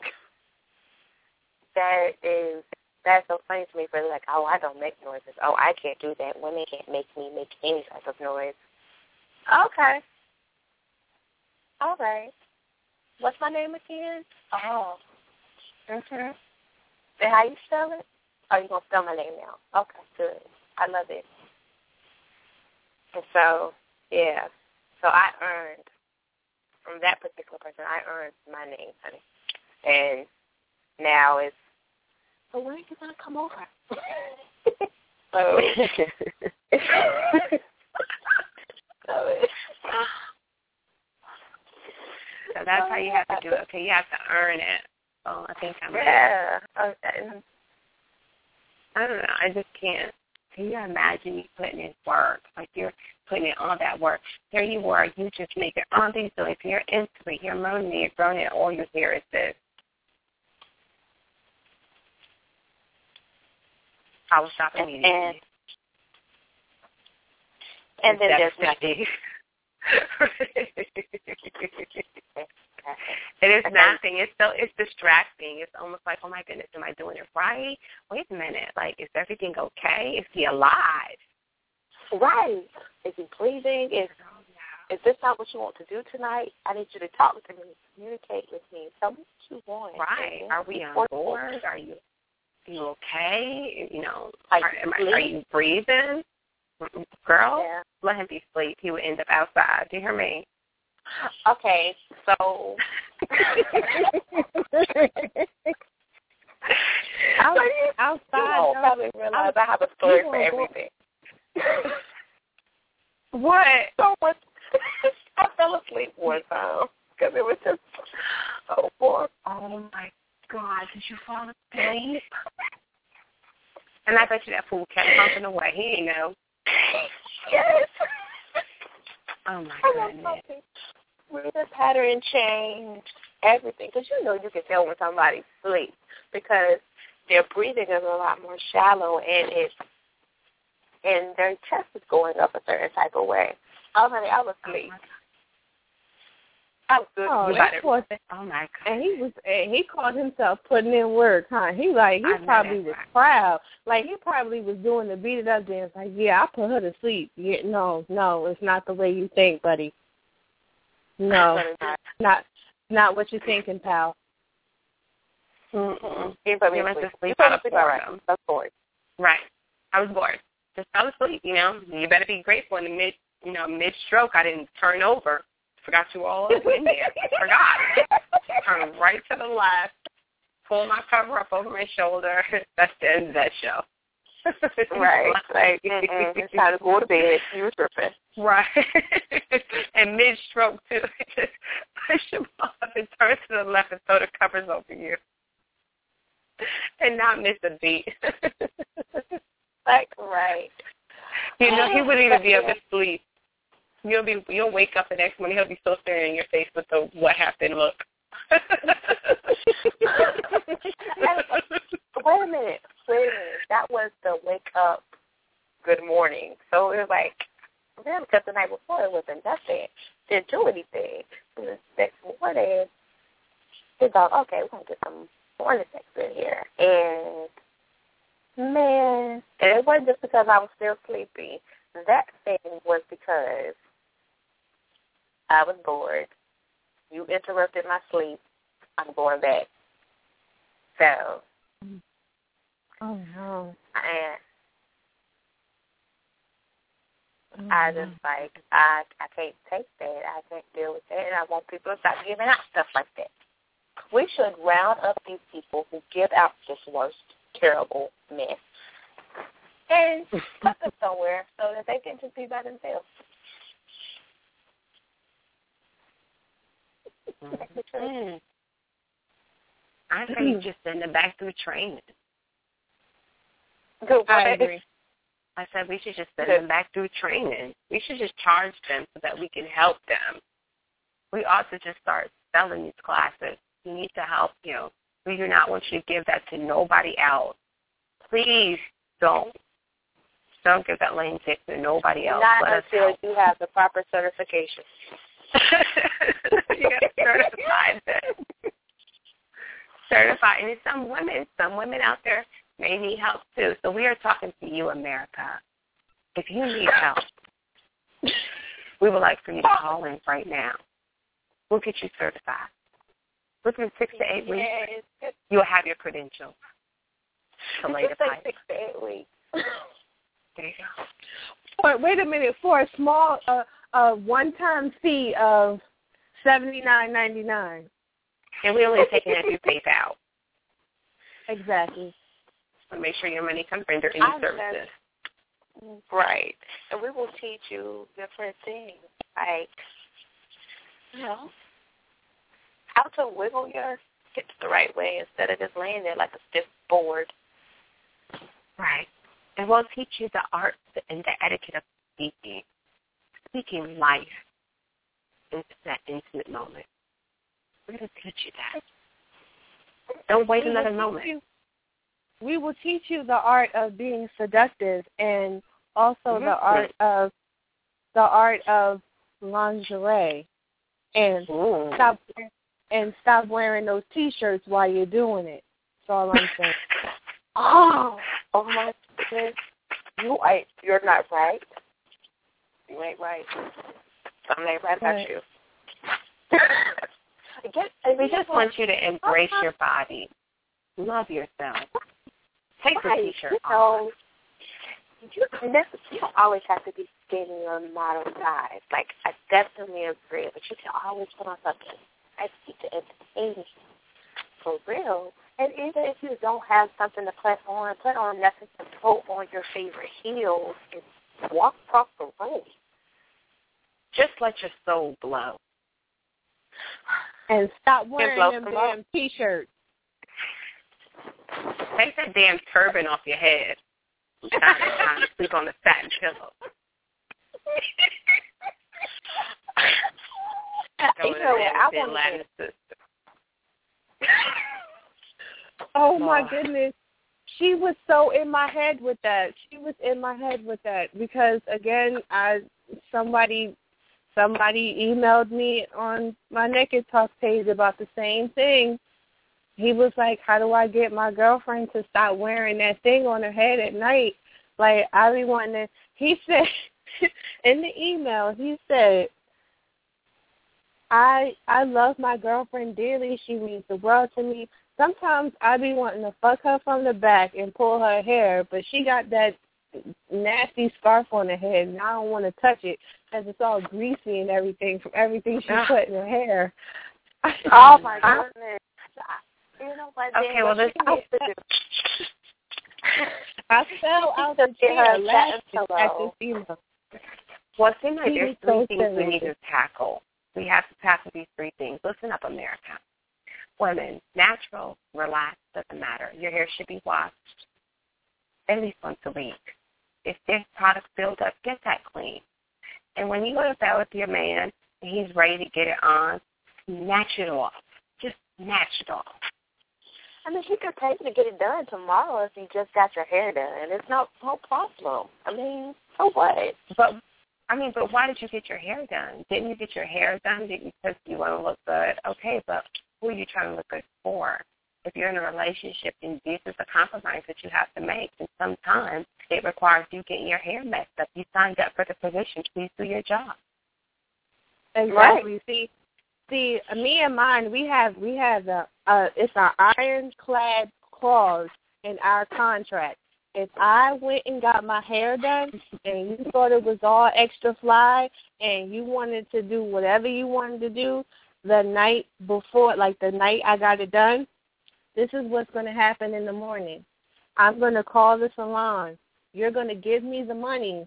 that is, that's so funny to me for like, oh, I don't make noises. Oh, I can't do that. Women can't make me make any type of noise. Okay. All right. What's my name again? Oh. Mm-hmm. And how you spell it? Oh, you're going to spell my name now. Okay, good. I love it. And so, yeah. So I earned, from that particular person, I earned my name, honey. And now it's, so when are you going to come over? so, so So that's how you have to do it. Okay, you have to earn it. So I think I'm yeah. Okay. I don't know. I just can't. Can you imagine you putting in work? Like you're putting in all that work. Here you were. You just make it all these things. You're into it. You're moaning. You're groaning. All you hear is this. I will stop immediately. And, and then there's nothing. It is nothing. It's so it's distracting. It's almost like, oh my goodness, am I doing it right? Wait a minute. Like, is everything okay? Is he alive? Right. Is he breathing? Is is this not what you want to do tonight? I need you to talk to me, communicate with me. Tell me what you want. Right. Are we on board? Are you are you okay? You know, are, am I, are you breathing? Girl, yeah. Let him be asleep. He would end up outside. Do you hear me? Okay, so Out, outside. You won't probably realize I have a story for everything. What? So much. I fell asleep one time because it was just so boring. Oh my God! Did you fall asleep? And I bet you that fool kept pumping away. He didn't know. Yes. Oh my goodness. The pattern changed, everything. Because you know you can tell when somebody's asleep because their breathing is a lot more shallow and it's and their chest is going up a certain type of way. Oh, honey, I was asleep. I was good. Oh, about that poor thing. Oh my God. And he was, and he called himself putting in work, huh? He like he I probably was right. proud. Like he probably was doing the beat it up dance. Like, yeah, I put her to sleep. Yeah, no, no, it's not the way you think, buddy. No, not not what you're thinking, pal. Mm-mm. You put me you went asleep. to sleep you out of sleep all right. boredom. I was bored. Right. I was bored. Just fell asleep, you know. You better be grateful in the mid, you know, mid-stroke I didn't turn over. Forgot you all up in there. Forgot. Turn right to the left. Pull my cover up over my shoulder. That's the end of that show. Right. Like, mm-mm, it's time to go to bed. You were tripping. Right. And mid-stroke, too. Just push him off and turn to the left and throw the covers over you. And not miss a beat. Like, right. You know, he wouldn't even be able to sleep. You'll be, you'll wake up the next morning. He'll be still staring in your face with the what happened look. Wait a minute. Wait a minute. That was the wake up, good morning. So it was like, yeah, because the night before it wasn't nothing. Didn't do anything. The next morning, she thought, okay, we're going to get some morning sex in here. And, man, and it wasn't just because I was still sleepy. That thing was because I was bored. You interrupted my sleep. I'm going back. So, oh, no. And Oh, I just, like, I I can't take that. I can't deal with that. And I want people to stop giving out stuff like that. We should round up these people who give out this worst, terrible mess and put them somewhere so that they can just be by themselves. Mm. I think you just send them back through training. Good I agree. I said we should just send them back through training. We should just charge them so that we can help them. We ought to just start selling these classes. We need to help you. We do not want you to give that to nobody else. Please don't. Don't give that lane tip to nobody else. Not Let until us you have the proper certification. You got to certify them. Certify. And some women, some women out there may need help too. So we are talking to you, America. If you need help, we would like for you to call in right now. We'll get you certified. Within six to eight weeks, Yes. you'll have your credentials to lay the It's like pipe. six to eight weeks. There you go. But wait a minute, for a small, uh, uh, one-time fee of seventy-nine ninety-nine. And we only take it if you pay out. Exactly. So make sure your money comes render any I services. Right. And we will teach you different things, like, you know, how to wiggle your hips the right way instead of just laying there like a stiff board. Right. And we'll teach you the art and the etiquette of speaking. Speaking life into that intimate moment. We're going to teach you that. Don't wait We another will moment. teach you- We will teach you the art of being seductive and also Mm-hmm. the art of the art of lingerie. And Ooh. stop and stop wearing those T-shirts while you're doing it. That's all I'm saying. Oh, oh my goodness. You ain't, you're not right. You ain't right. Something ain't right about Right. you. We just want you to embrace your body. Love yourself. Take the Right. T-shirt You off. know, you, never, you don't always have to be skinny or model size. Like, I definitely agree, but you can always put on something sexy to entertain you. For real. And even if you don't have something to put on, put on nothing to put on your favorite heels and walk across the room. Just let your soul glow. And stop wearing blow them some damn T-shirts. Take that damn turban off your head. I'm trying, I'm trying to sleep on the satin pillow. You know what? I want Latin to. sister. Oh my Oh. goodness. She was so in my head with that. She was in my head with that because again, I somebody somebody emailed me on my Naked Talk page about the same thing. He was like, how do I get my girlfriend to stop wearing that thing on her head at night? Like, I be wanting to, he said, in the email, he said, I I love my girlfriend dearly. She means the world to me. Sometimes I be wanting to fuck her from the back and pull her hair, but she got that nasty scarf on her head, and I don't want to touch it because it's all greasy and everything from everything she put in her hair. Oh, my goodness. You know what? Okay, then well, what this- she needs to do- I fell out the Get her chair a laughing satin at pillow. this email. Well, it seems like He there's was three so things we need serious. to tackle. We have to tackle these three things. Listen up, America. Women, natural, relaxed, doesn't matter. Your hair should be washed at least once a week. If there's product build up, get that clean. And when you go to bed with your man and he's ready to get it on, snatch it off. Just snatch it off. I mean, he could pay to get it done tomorrow if you just got your hair done. It's no no problem. I mean, so what? But I mean, but why did you get your hair done? Didn't you get your hair done because you want to look good? Okay, but who are you trying to look good for? If you're in a relationship, then this is a compromise that you have to make. And sometimes it requires you getting your hair messed up. You signed up for the position. Please do your job. Exactly. Right. See, see, me and mine, we have we have a uh, it's an ironclad clause in our contract. If I went and got my hair done and you thought it was all extra fly and you wanted to do whatever you wanted to do the night before, like the night I got it done, this is what's going to happen in the morning. I'm going to call the salon. You're going to give me the money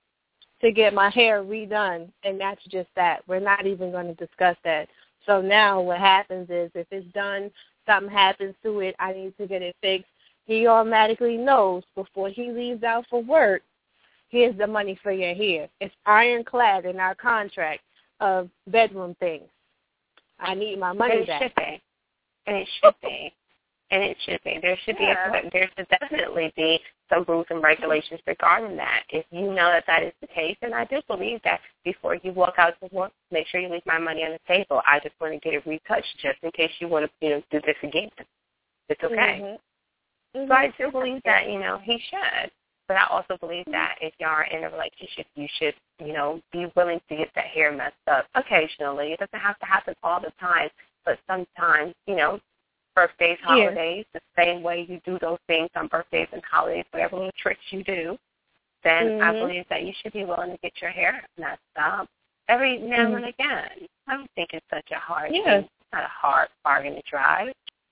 to get my hair redone, and that's just that. We're not even going to discuss that. So now what happens is if it's done, something happens to it, I need to get it fixed. He automatically knows before he leaves out for work, here's the money for your hair. It's ironclad in our contract of bedroom things. I need my money and it back. Should be. And it should be. And it should be. There should yeah. be. A, there should definitely be some rules and regulations regarding that. If you know that that is the case, and I do believe that before you walk out to work, make sure you leave my money on the table. I just want to get it retouched just in case you want to, you know, do this again. It's okay. Mm-hmm. So I do believe that, you know, he should. But I also believe that if y'all are in a relationship, you should, you know, be willing to get that hair messed up occasionally. It doesn't have to happen all the time, but sometimes, you know, birthdays, holidays, yeah. the same way you do those things on birthdays and holidays, whatever little tricks you do, then mm-hmm. I believe that you should be willing to get your hair messed up every now mm-hmm. and again. I don't think it's such a hard yeah. thing. It's not a hard bargain to drive.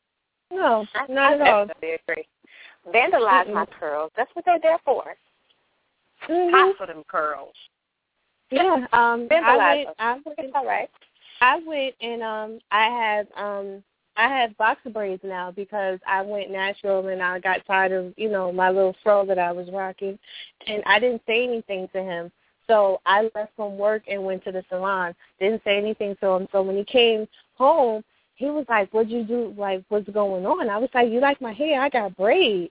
No, I, not I at all. I agree. Vandalize mm-hmm. my curls. That's what they're there for. Mm-hmm. Hot for them curls. Yeah, um, Vandalize I them. went, I went, it's all right. I went and um, I have um, I have boxer braids now because I went natural and I got tired of, you know, my little fro that I was rocking, and I didn't say anything to him. So I left from work and went to the salon. Didn't say anything to him. So when he came home, he was like, what'd you do? Like, what's going on? I was like, you like my hair? I got braids.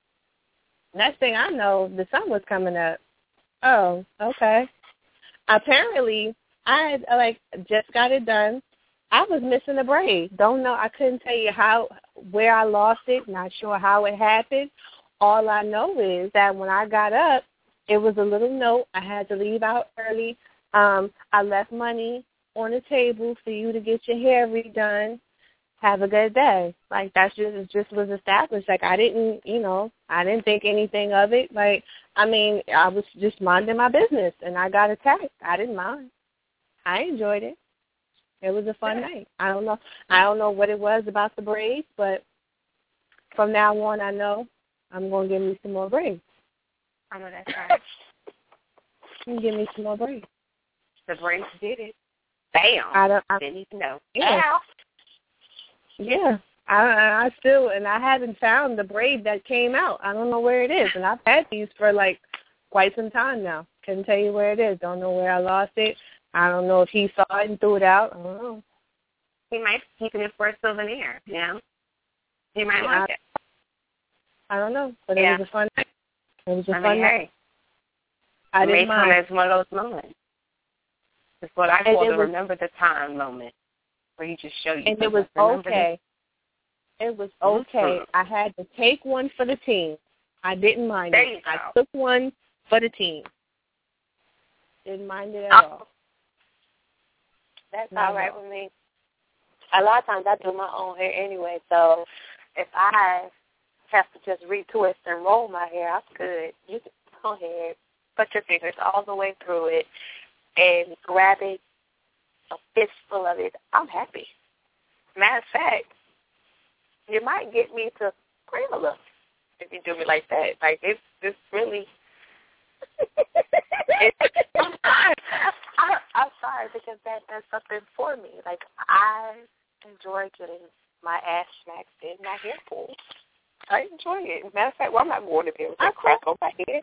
Next thing I know, the sun was coming up. Oh, okay. Apparently, I had, like, just got it done. I was missing a braid. Don't know. I couldn't tell you how, where I lost it. Not sure how it happened. All I know is that when I got up, it was a little note. I had to leave out early. Um, I left money on the table for you to get your hair redone. Have a good day. Like, that's just, it just was established. Like, I didn't, you know, I didn't think anything of it. Like, I mean, I was just minding my business, and I got attacked. I didn't mind. I enjoyed it. It was a fun night. I don't know. I don't know what it was about the braids, but from now on, I know I'm going to give me some more braids. I know that's right. You can give me some more braids. The braids did it. Bam. I don't. I didn't even know. Yeah. Yeah. I, I still, and I haven't found the braid that came out. I don't know where it is, and I've had these for like quite some time now. Couldn't tell you where it is. Don't know where I lost it. I don't know if he saw it and threw it out. I don't know. He might be keeping it for a souvenir, you know? He might yeah, like I, it. I don't know, but yeah. it was a fun night. It was a I fun mean, night. Hey, I didn't may mind. come as one of those moments. It's what I call the was, remember the time moment, where you just show you. And it was okay. It was okay. I had to take one for the team. I didn't mind there it. You go. I took one for the team. Didn't mind it at oh. all. That's Not all right all. with me. A lot of times I do my own hair anyway, so if I have to just retwist and roll my hair, I'm good. You can go ahead, put your fingers all the way through it, and grab it, a fistful of it. I'm happy. Matter of fact, you might get me to scream a little if you do me like that. Like, it's, it's really... it's, I'm sorry. I, I'm sorry because that, that's something for me. Like, I enjoy getting my ass smacked in my hair pulled. I enjoy it. Matter of fact, well, I'm not going to be able to crack on my head.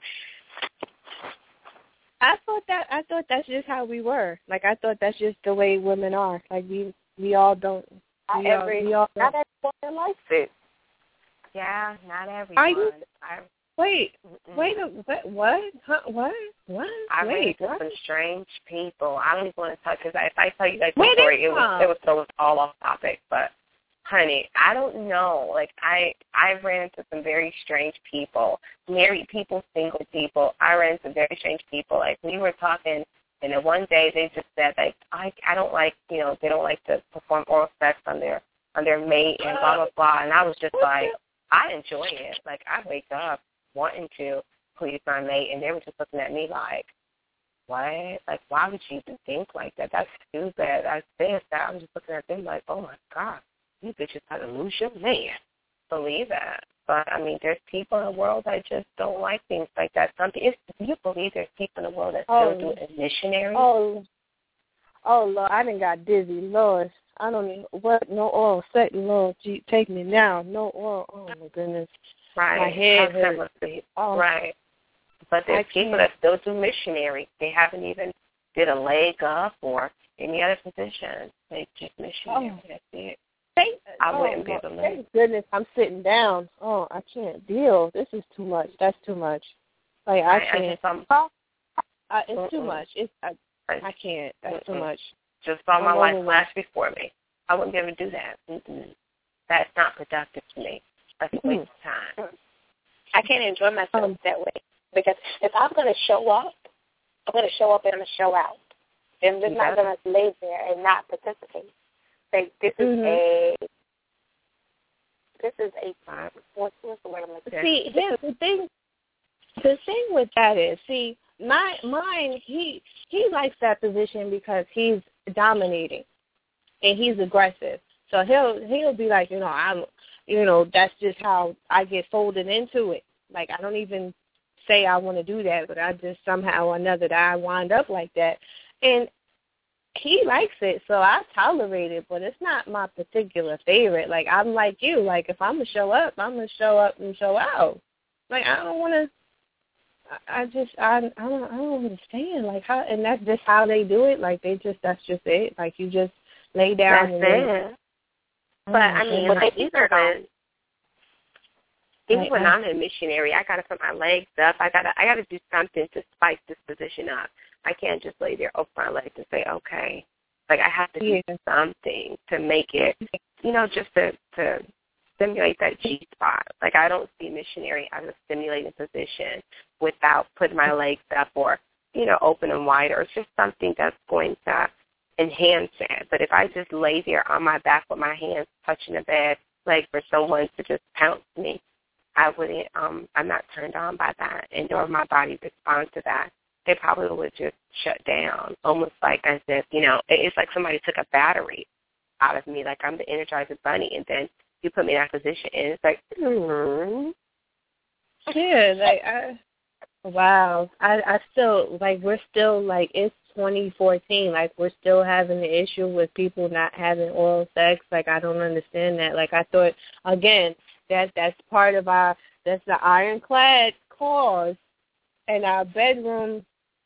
I thought that I thought that's just how we were. Like, I thought that's just the way women are. Like, we we all don't. We not all, every, we all not everyone likes it. Yeah, not everyone. Are you, I, wait, mm-mm. wait, a, what, what, huh, what, what? I wait, ran into some strange people. I don't even want to talk because if I tell you that Where story, it was, it was so it was all off topic. But honey, I don't know. Like, I, I've ran into some very strange people, married people, single people. I ran into very strange people. Like, we were talking, and then one day they just said, like, I, I don't like, you know, they don't like to perform oral sex on their, on their mate and blah, blah, blah. And I was just like, I enjoy it. Like, I wake up wanting to please my mate, and they were just looking at me like, what? Like, why would you even think like that? That's stupid. That's this, that. I'm just looking at them like, oh, my God, you bitches got to lose your man. Believe that. But, I mean, there's people in the world that just don't like things like that. Something is, do you believe there's people in the world that still oh, do it as missionaries? Oh, oh, Lord, I done got dizzy. Lord, I don't even, what, no oral sex, Lord, gee, take me now. No oral, oh, my goodness. Right. My head hurts. Oh. Right. But there's people that still do missionary. They haven't even did a leg up or any other position. They just missionary. Oh. That's it. Thank, I oh, wouldn't be able to live. Thank goodness I'm sitting down. Oh, I can't deal. This is too much. That's too much. Like, I can't. I just, um, oh, uh, it's mm-mm. too much. It's I, I can't. That's mm-mm. too much. Just saw my life flash before me. I wouldn't be able to do that. Mm-mm. That's not productive to me. That's a waste of time. I can't enjoy myself um, that way. Because if I'm going to show up, I'm going to show up and I'm going to show out. I'm just not going to lay there and not participate. Like, this is mm-hmm. a, this is a, what's, what's the word I'm looking for? See, here's the thing, the thing with that is, see, my, mine, he, he likes that position because he's dominating and he's aggressive. So he'll, he'll be like, you know, I'm, you know, that's just how I get folded into it. Like, I don't even say I want to do that, but I just somehow or another that I wind up like that. And he likes it, so I tolerate it, but it's not my particular favorite. Like, I'm like you. Like, if I'm going to show up, I'm going to show up and show out. Like, I don't want to, I just, I, I don't, I don't understand. Like, how, and that's just how they do it. Like, they just, that's just it. Like, you just lay down. That's and it. then, but, I mean, like, either then, even when I'm a missionary, I gotta put my legs up. I gotta, I gotta do something to spice this position up. I can't just lay there, open my legs, and say, okay. Like, I have to do yeah. something to make it, you know, just to to stimulate that G spot. Like, I don't see missionary as a stimulating position without putting my legs up or, you know, open and wide, or it's just something that's going to enhance it. But if I just lay there on my back with my hands touching the bed, like for someone to just pounce me, I wouldn't, um, I'm not turned on by that, and nor my body respond to that. They probably would just shut down, almost like as if, you know, it's like somebody took a battery out of me, like I'm the Energizer Bunny, and then you put me in that position, and it's like, hmm. Yeah, like, I, wow. I, I still, like, we're still, like, it's twenty fourteen. Like, we're still having the issue with people not having oral sex. Like, I don't understand that. Like, I thought, again, That that's part of our, that's the ironclad clause in our bedroom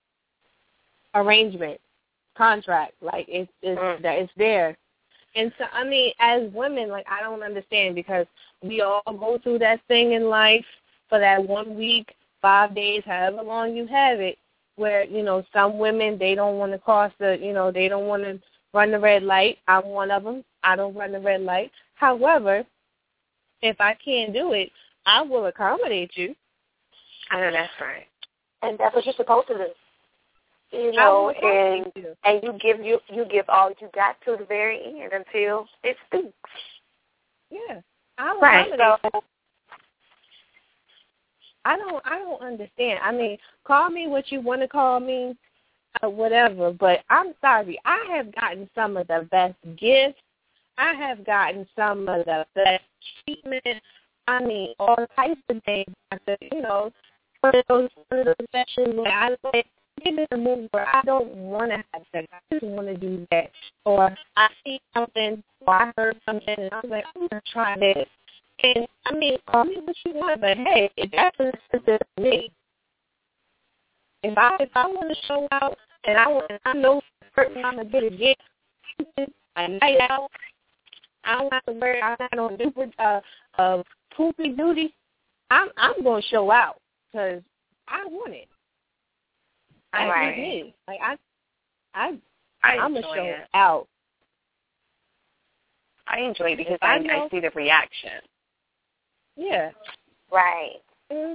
arrangement contract. Like, it's it's mm. that it's there. And so, I mean, as women, like, I don't understand, because we all go through that thing in life for that one week, five days, however long you have it, where, you know, some women, they don't want to cross the, you know, they don't want to run the red light. I'm one of them. I don't run the red light. However, if I can't do it, I will accommodate you. I know that's right. And that's what you're supposed to do. You know, and you. and you give you you give all you got to the very end until it speaks. Yeah. I will right. accommodate you. I don't I don't understand. I mean, call me what you want to call me, uh, whatever, but I'm sorry. I have gotten some of the best gifts. I have gotten some of the best treatment. I mean, all types of things. You know, one of those, one of those sessions where I like, get in a mood where I don't want to have sex. I just want to do that. Or I see something, or I heard something, and I was like, I'm going to try this. And, I mean, call me what you want, but, hey, that's a specific for me. If I, if I want to show out, and I, want, I know certain I'm going to get a gift, a night out, I don't have to worry. I'm not on super uh, uh, poopy duty. I'm I'm going to show out because I want it. I right. me. Like I, I, I I'm gonna show it. out. I enjoy it because I, I, I see the reaction. Yeah. Right. Mm-hmm.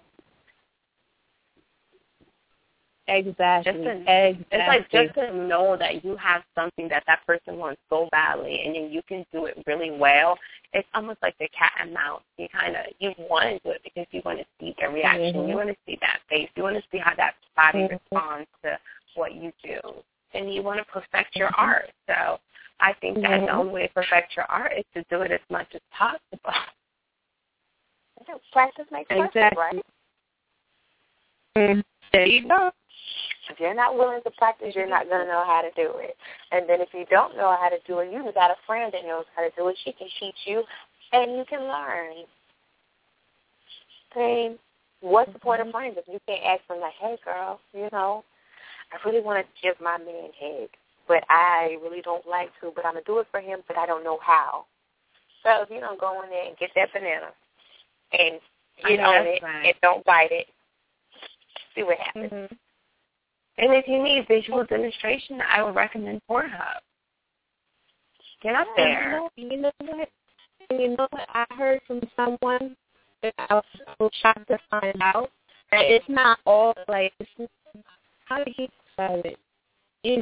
Exactly. Just to, exactly. It's like just to know that you have something that that person wants so badly, and then you can do it really well. It's almost like the cat and mouse. You kind of you want to do it because you want to see their reaction. Mm-hmm. You want to see that face. You want to see how that body mm-hmm. responds to what you do, and you want to perfect your mm-hmm. art. So I think that mm-hmm. the only way to perfect your art is to do it as much as possible. Practice makes perfect, exactly. right? Mm-hmm. There you go. If you're not willing to practice, you're not going to know how to do it. And then if you don't know how to do it, you've got a friend that knows how to do it. She can teach you, and you can learn. I mean, what's the point of friends if you can't ask them, like, hey, girl, you know, I really want to give my man head, but I really don't like to, but I'm going to do it for him, but I don't know how. So if you don't go in there and get that banana and get on it right. and don't bite it, see what happens. Mm-hmm. And if you need visual demonstration, I would recommend Pornhub. Get up there. You know what? You know what? I heard from someone that I was shocked to find out that it's not all like. It's, how did he describe it? It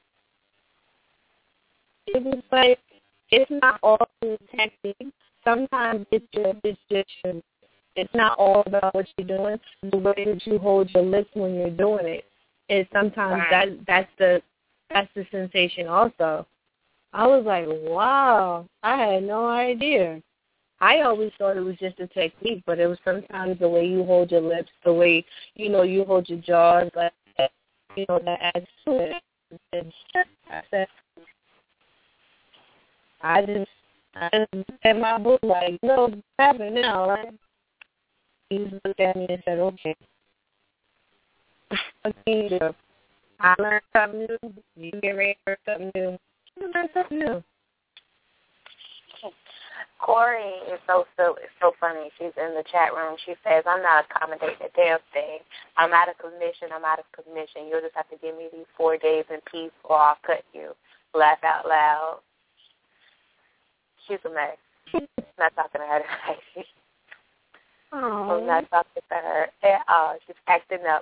it was like it's not all the technique. Sometimes it's just it's just your, it's not all about what you're doing. The way that you hold your lips when you're doing it. And sometimes right. that that's the that's the sensation also. I was like, wow, I had no idea. I always thought it was just a technique, but it was sometimes the way you hold your lips, the way, you know, you hold your jaws, like that, you know, that adds to it. And I said, I just, I just looked at my book like, no, what's happening now, right? He just looked at me and said, okay. I learned something new. You get ready for something new. You learn something new. Corey is so so it's so funny. She's in the chat room. She says, "I'm not accommodating a damn thing. I'm out of commission. I'm out of commission. You'll just have to give me these four days in peace, or I'll cut you." Laugh out loud. She's a mess. I'm not talking to her tonight. I'm not talking to her at all. She's acting up.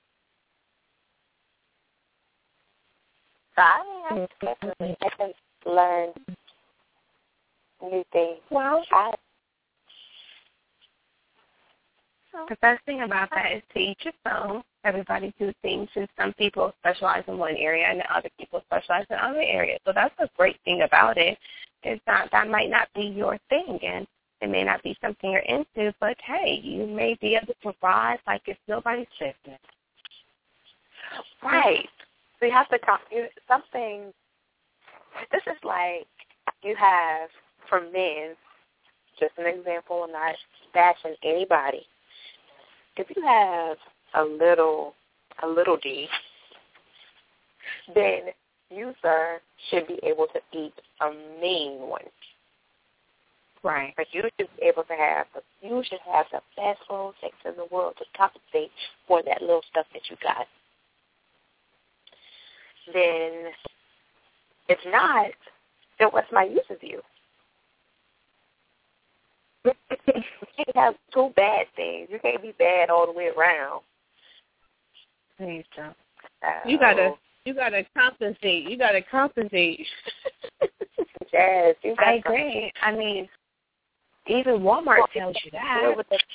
So I mean, I definitely I can learn new things. Well, I, the best thing about that is to each his own. Everybody do things, and some people specialize in one area, and other people specialize in other areas. So that's the great thing about it. Is that that might not be your thing, and it may not be something you're into. But hey, you may be able to provide like it's nobody's business. Right. So you have to come, you, something, this is like you have, for men, just an example, I'm not bashing anybody. If you have a little, a little D, then you, sir, should be able to eat a mean one. Right. But you should be able to have, you should have the best oral sex in the world to compensate for that little stuff that you got. Then if not, then what's my use of you? You can't have two bad things. You can't be bad all the way around. Please don't. Uh, you gotta, you gotta compensate. You gotta compensate. Yes, you gotta I agree. I mean, even Walmart well, tells you that. With the,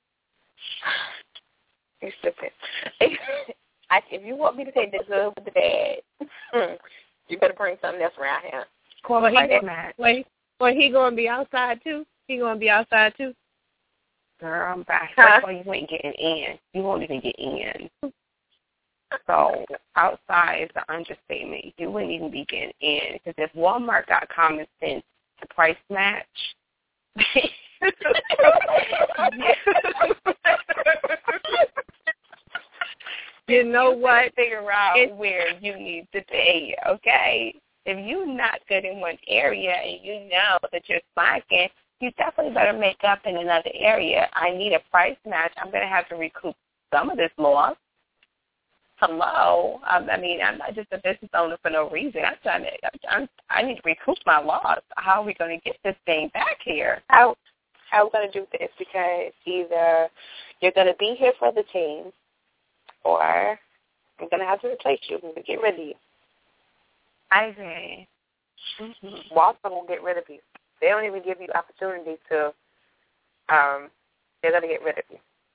you're stupid. I, if you want me to take the good with the bad, you better bring something else around here. Well, he, well, well, he going to be outside, too? He going to be outside, too? Girl, I'm back. Huh? Well, you ain't getting in. You won't even get in. So outside is the understatement. You wouldn't even be getting in. Because if Walmart got common sense to price match, you know what? Figure out it's, where you need to pay, okay? If you're not good in one area and you know that you're slacking, you definitely better make up in another area. I need a price match. I'm going to have to recoup some of this loss. hello. I, I mean, I'm not just a business owner for no reason. I'm trying to, I'm, I need to recoup my loss. How are we going to get this thing back here? How, how are we going to do this? Because either you're going to be here for the team, or I'm going to have to replace you. I'm going to get rid of you. I agree. Mm-hmm. Walter will get rid of you. They don't even give you opportunity to, um, they're going to get rid of you.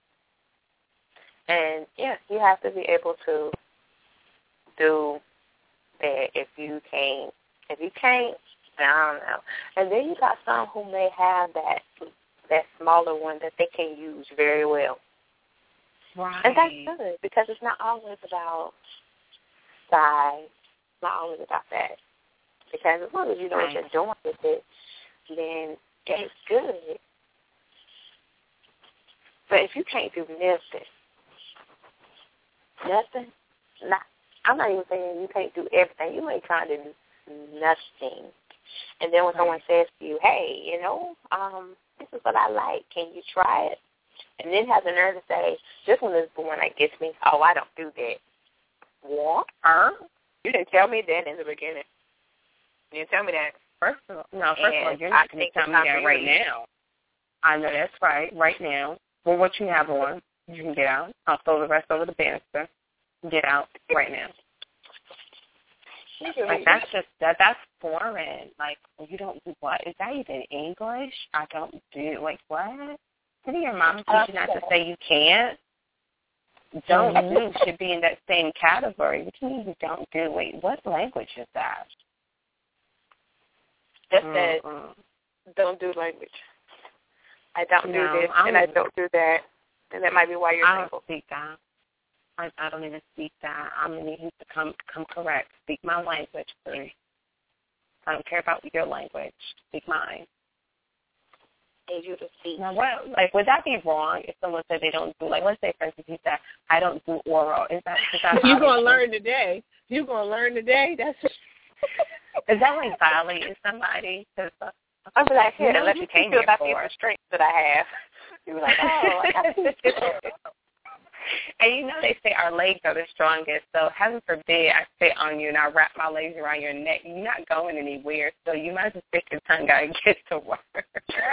And, yeah, you have to be able to do that if you can't. If you can't, then I don't know. And then you got some who may have that that smaller one that they can use very well. Right. And that's good because it's not always about size. It's not always about that. Because as long as you know what you're doing with it, then it's good. But if you can't do nothing, nothing, not, I'm not even saying you can't do everything. You ain't trying to do nothing. And then when right. someone says to you, hey, you know, um, this is what I like. Can you try it? And then have the nerve to say, this one is the one that gets me. Oh, I don't do that. What? Huh? You didn't tell me that in the beginning. You didn't tell me that. First of all, no, first of all, you're not going to tell me that right now. I know that's right, right now. Well, what you have on, you can get out. I'll throw the rest over the banister. Get out right now. Like, that's just, that. that's foreign. Like, you don't do what? Is that even English? I don't do, like, what? Didn't your mom teach you not to say you can't? Don't mm-hmm. do should be in that same category. What do you mean you don't do? Wait, what language is that? Just that mm-hmm. don't do language. I don't no, do this, I'm, and I don't do that. And that might be why you're I single. don't speak that. I, I don't even speak that. I'm going to need you to come, come correct. Speak my language, please. I don't care about your language. Speak mine. Need you to speak. Now, what, like, would that be wrong if someone said they don't do, like, let's say, for instance, he said, I don't do oral. Is that, is that You're going to learn today. You're going to learn today? That's Is that like violating somebody? Cause, uh, I'm like, here, you know, unless you came here about for. the strengths that I have. You're like, oh, I And you know they say our legs are the strongest, so heaven forbid I sit on you and I wrap my legs around your neck. You're not going anywhere, so you might as well stick your tongue out and get to work.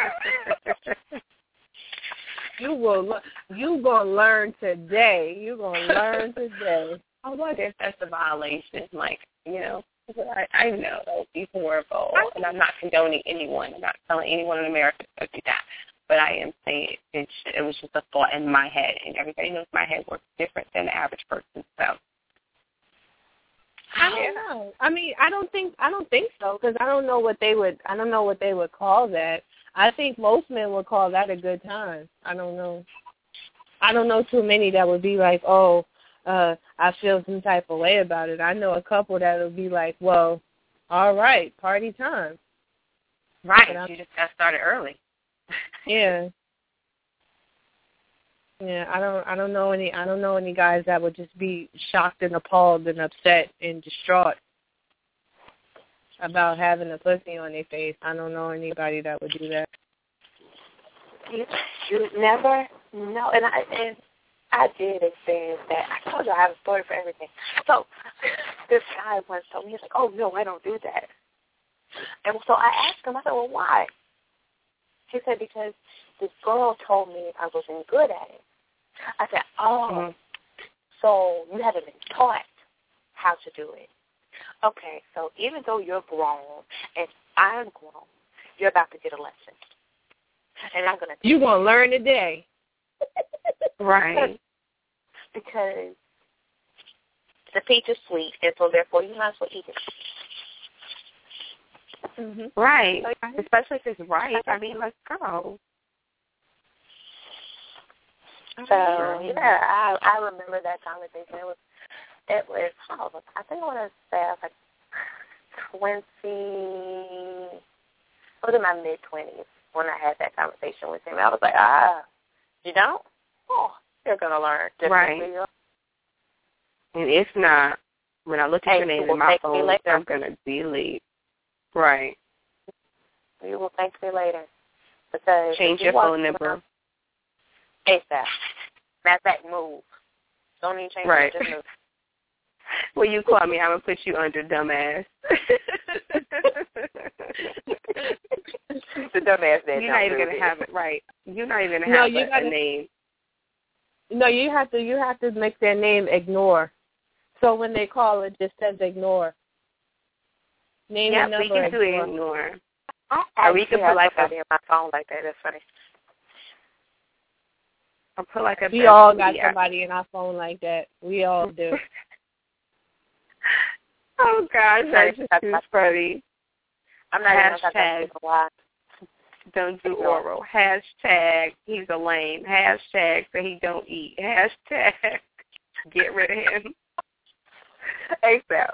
You will. You gonna learn today. You gonna learn today. I wonder if that's a violation. Like, you know, I, I know that would be horrible, and I'm not condoning anyone. I'm not telling anyone in America to do that. But I am saying it, it was just a thought in my head, and everybody knows my head works different than the average person. So I don't know. I mean, I don't think I don't think so because I don't know what they would. I don't know what they would call that. I think most men would call that a good time. I don't know. I don't know too many that would be like, oh, uh, I feel some type of way about it. I know a couple that would be like, well, all right, party time. Right. You just got started early. Yeah. Yeah, I don't I don't know any I don't know any guys that would just be shocked and appalled and upset and distraught about having a pussy on their face. I don't know anybody that would do that. You, you never know, and I and I did experience that. I told you I have a story for everything. So this guy once told me, he's like, oh no, I don't do that. And so I asked him, I said, well, why? He said, because this girl told me I wasn't good at it. I said, oh, mm-hmm. so you haven't been taught how to do it. Okay, so even though you're grown and I'm grown, you're about to get a lesson. And I'm going to You're going to learn today. Right. Because the peach is sweet, and so therefore you might as well eat it. Mm-hmm. Right. Especially if it's right. I mean, let's go. So, yeah, I I remember that conversation. It was, it was, oh, I think I want to say I was like twenty, I was in my mid-twenties when I had that conversation with him. I was like, ah, you don't? Oh, you're going to learn. Right. And if not, when I look at hey, your name in my phone, I'm going to delete. Right. You will thank me later. Because change your phone number. ASAP. Matter of fact, move. Don't even change right. it, just move. When you call me, I'm going to put you under dumbass. The dumbass that You're not even going to have it right. You're not even going to No, have you a, gotta, a name. No, you have to you have to make their name ignore. So when they call, it just says ignore. Name Yeah, and number we can do ignore. ignore. I Or we can put like a, in my phone like that. That's funny. I'll put like a We all got yeah. somebody in our phone like that. We all do. Oh gosh, that's just too funny. I'm not Hashtag. even why. Don't do oral. Hashtag he's a lame. Hashtag that he don't eat. Hashtag get rid of him. ASAP.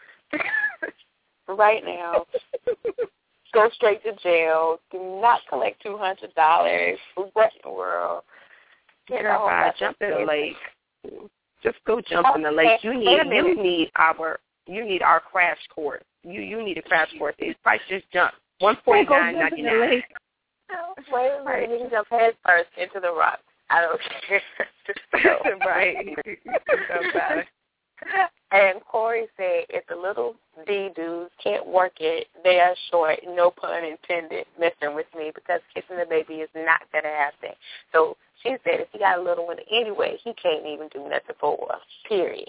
Right now. Go straight to jail. Do not collect two hundred dollars. What in the world? Get Girl, bye. Jump in the lake. Just go jump in the Okay. lake. You need you need our you need our crash course. You you need a crash course. It's price just jump. One forty nine ninety nine. Wait a minute, you can jump head first into the rock. I don't care. Right. Don't matter. And Corey said, if the little D dudes can't work it, they are short, no pun intended, messing with me because kissing the baby is not going to happen. So she said if he got a little one anyway, he can't even do nothing for her, period.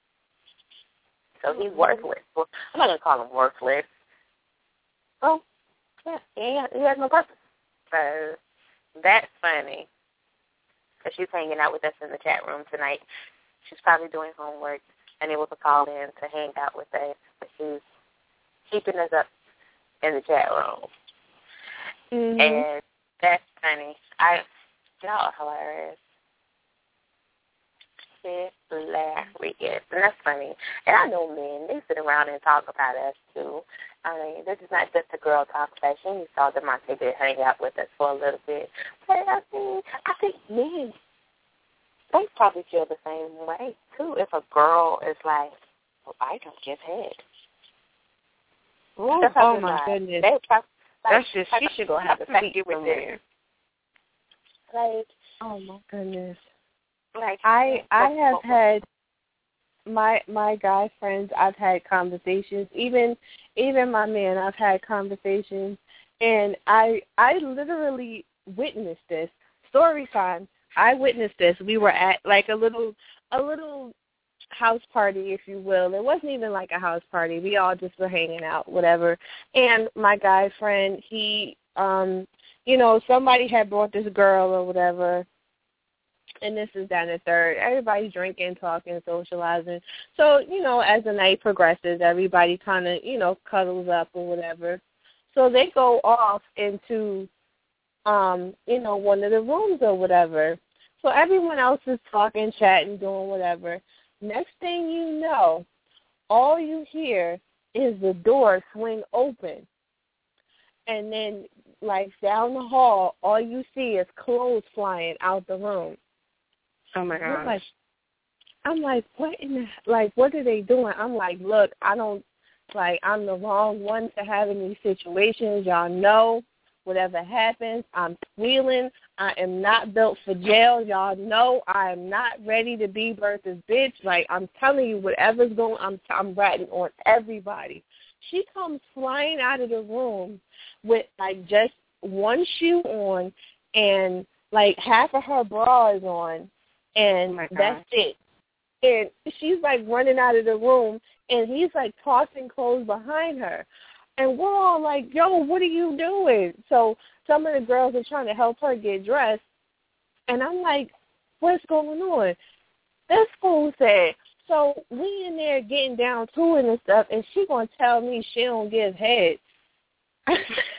So he's worthless. Well, I'm not going to call him worthless. Oh, yeah, he, he has no purpose. So that's funny because she's hanging out with us in the chat room tonight. She's probably doing homework. Unable to call in to hang out with us, but she's keeping us up in the chat room. Mm-hmm. And that's funny. I, y'all are hilarious. Hilarious. And that's funny. And I know men, they sit around and talk about us, too. I mean, this is not just a girl talk session. You saw Demonte did hang out with us for a little bit. But, I mean, I think men, they probably feel the same way, too, if a girl is like, well, I don't give head. Ooh, oh, my like. goodness. They probably, like, That's just, she should go have a seat somewhere. Like, oh, my goodness. Like, I I have had, my my guy friends, I've had conversations, even even my man, I've had conversations, and I I literally witnessed this. Story time. I witnessed this. We were at like a little a little house party, if you will. It wasn't even like a house party. We all just were hanging out, whatever. And my guy friend, he, um, you know, somebody had brought this girl or whatever, and this is down the third. Everybody's drinking, talking, socializing. So, you know, as the night progresses, everybody kind of, you know, cuddles up or whatever. So they go off into Um, you know, one of the rooms or whatever. So everyone else is talking, chatting, doing whatever. Next thing you know, all you hear is the door swing open. And then, like, down the hall, all you see is clothes flying out the room. Oh, my gosh. I'm like, I'm like, what in the, like, what are they doing? I'm like, look, I don't, like, I'm the wrong one to have in these situations. Y'all know. Whatever happens, I'm squealing. I am not built for jail. Y'all know I am not ready to be Bertha's bitch. Like, I'm telling you, whatever's going on, I'm, I'm ratting on everybody. She comes flying out of the room with, like, just one shoe on and, like, half of her bra is on, and oh that's it. And she's, like, running out of the room, and he's, like, tossing clothes behind her. And we're all like, yo, what are you doing? So some of the girls are trying to help her get dressed. And I'm like, what's going on? This fool said, so we in there getting down to it and stuff, and she going to tell me she don't give head. I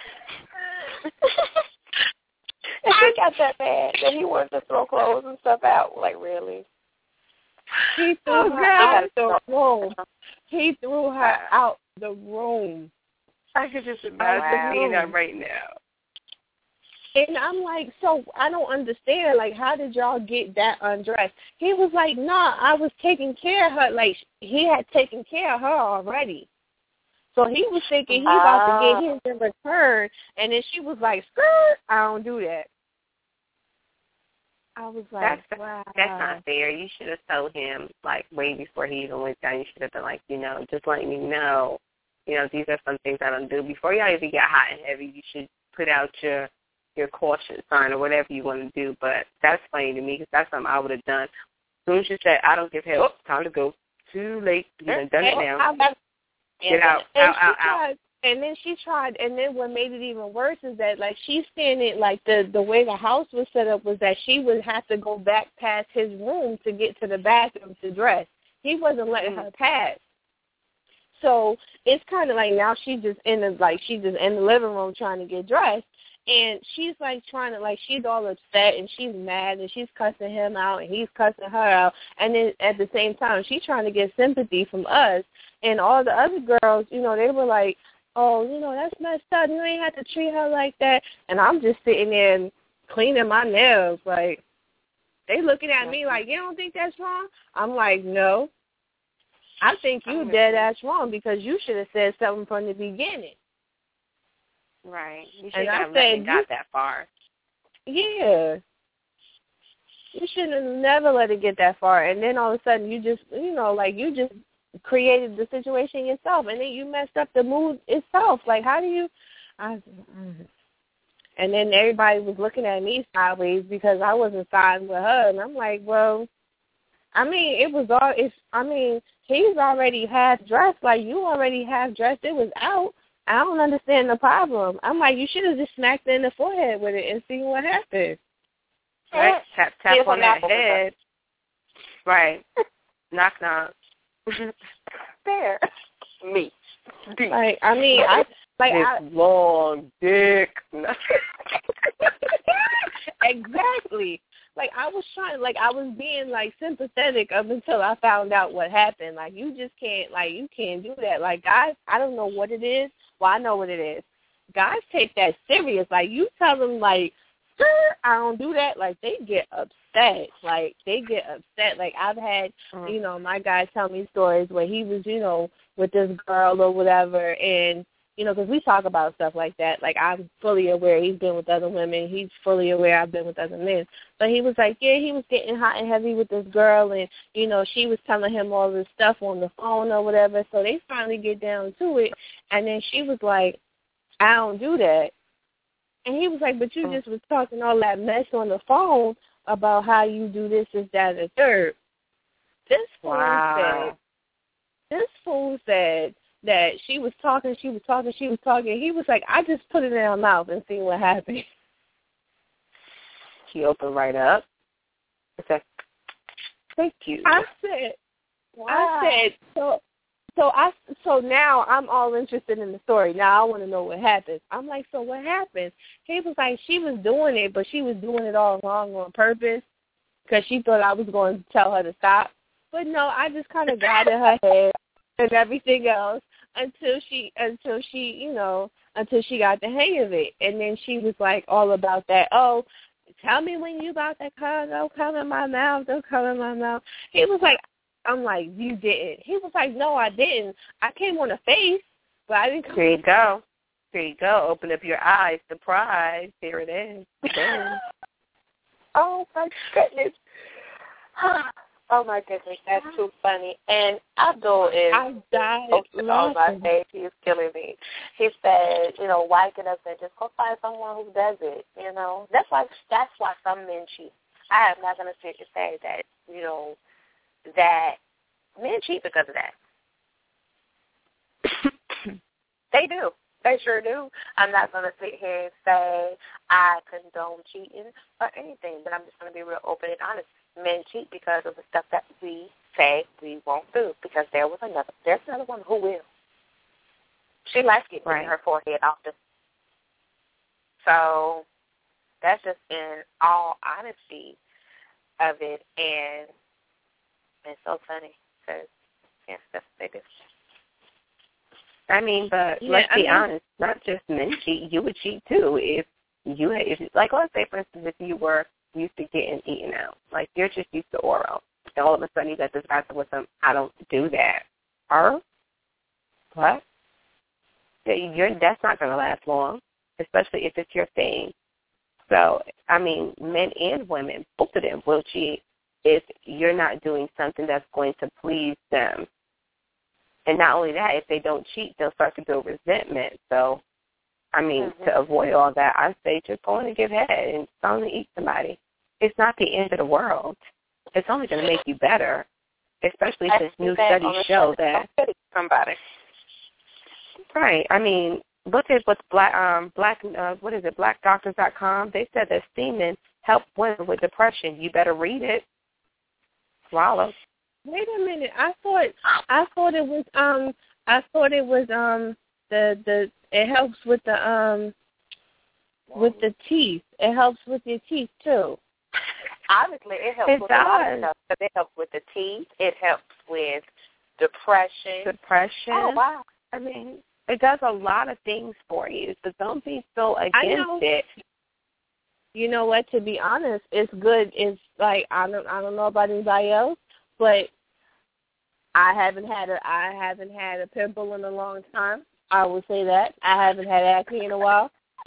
got that bad that he wanted to throw clothes and stuff out. Like, really? He threw oh, her God. out the room. He threw her out the room. I could just imagine seeing that right now. And I'm like, so I don't understand. Like, how did y'all get that undressed? He was like, nah, I was taking care of her. Like, he had taken care of her already. So he was thinking he about to get his in return. And then she was like, skirt, I don't do that. I was like, that's, wow. That's not fair. You should have told him, like, way before he even went down. You should have been like, you know, just letting me know, you know, these are some things I don't do. Before y'all even get hot and heavy, you should put out your your caution sign or whatever you want to do. But that's funny to me because that's something I would have done. As soon as you said, I don't give help, oh, time to go. Too late. You done done it now. Get out, out, out, out. And then she tried, and then what made it even worse is that, like, she's standing, like, the, the way the house was set up was that she would have to go back past his room to get to the bathroom to dress. He wasn't letting her pass. So it's kind of like now she's just in the, like, she's just in the living room trying to get dressed. And she's, like, trying to, like, she's all upset and she's mad and she's cussing him out and he's cussing her out. And then at the same time, she's trying to get sympathy from us. And all the other girls, you know, they were like, oh, you know, that's messed up. You ain't have to treat her like that. And I'm just sitting there and cleaning my nails. Like, they looking at me like, you don't think that's wrong? I'm like, no. I think you dead ass wrong because you should have said something from the beginning. Right. You should and have I let said, got that far. Yeah. You should have never let it get that far. And then all of a sudden you just, you know, like you just created the situation yourself, and then you messed up the mood itself. Like, how do you? I, and then everybody was looking at me sideways because I wasn't siding with her, and I'm like, well, I mean, it was all. It's. I mean, he's already half dressed. Like, you already half dressed. It was out. I don't understand the problem. I'm like, you should have just smacked her in the forehead with it and seen what happened. Right, tap tap on that head. Right, knock knock. Fair. Me. Like, I mean, I like this I, long dick. Exactly. Like, I was trying, like, I was being, like, sympathetic up until I found out what happened. Like, you just can't, like, you can't do that. Like, guys, I don't know what it is. Well, I know what it is. Guys take that serious. Like, you tell them, like, I don't do that. Like, they get upset. Like, they get upset. Like, I've had, mm-hmm. you know, my guy tell me stories where he was, you know, with this girl or whatever, and, you know, because we talk about stuff like that. Like, I'm fully aware he's been with other women. He's fully aware I've been with other men. But he was like, yeah, he was getting hot and heavy with this girl, and, you know, she was telling him all this stuff on the phone or whatever. So they finally get down to it, and then she was like, I don't do that. And he was like, but you just was talking all that mess on the phone about how you do this, this, that, and the third. This fool wow. said, this fool said that she was talking, she was talking, she was talking. He was like, I just put it in her mouth and see what happened. She opened right up. I said, thank you. I said, wow. I said, so. So I, so now I'm all interested in the story. Now I want to know what happened. I'm like, so what happened? He was like, she was doing it, but she was doing it all wrong on purpose because she thought I was going to tell her to stop. But no, I just kind of guided her head and everything else until she, until she, you know, until she got the hang of it. And then she was like all about that. Oh, tell me when you about to come. Don't come in my mouth. Don't come in my mouth. He was like, I'm like, you didn't. He was like, no, I didn't. I came on the face, but I didn't come. There you go. There you go. Open up your eyes. Surprise. Here it is. Oh, my goodness. Oh, my goodness. That's too funny. And Abdul is I died on my face. He's killing me. He said, you know, why get up and just go find someone who does it, you know. That's why, that's why some men cheat. I am not going to sit and say that, you know, that men cheat because of that. They do. They sure do. I'm not going to sit here and say I condone cheating or anything, but I'm just going to be real open and honest. Men cheat because of the stuff that we say we won't do, because there was another, there's another one who will. She likes getting right. her forehead often. So that's just in all honesty of it, and it's so funny because, yeah, that's what they do. I mean, but yeah, let's I be mean, honest. Not just men cheat. You would cheat too if you had, if like let's say for instance if you were used to getting eaten out, like you're just used to oral, and all of a sudden you got this guy with them. I don't do that. Or what? You're that's not going to last long, especially if it's your thing. So, I mean, men and women, both of them will cheat if you're not doing something that's going to please them. And not only that, if they don't cheat, they'll start to build resentment. So, I mean, mm-hmm. to avoid all that, I say just go in and give head and only eat somebody. It's not the end of the world. It's only going to make you better, especially since new studies show that. Somebody. Right. I mean, look at what's black. Um, black. Uh, what is it? black doctors dot com. They said that steaming helps women with depression. You better read it. Swallow. Wait a minute. I thought. I thought it was. Um. I thought it was. Um. The the. It helps with the. Um. With the teeth. It helps with your teeth too. Obviously, it helps it with does. a lot of stuff. It helps with the teeth. It helps with depression. Depression. Oh wow. I mean, it does a lot of things for you. So don't be so against it. You know what? To be honest, it's good. It's like I don't. I don't know about anybody else, but I haven't had a. I haven't had a pimple in a long time. I will say that. I haven't had acne in a while.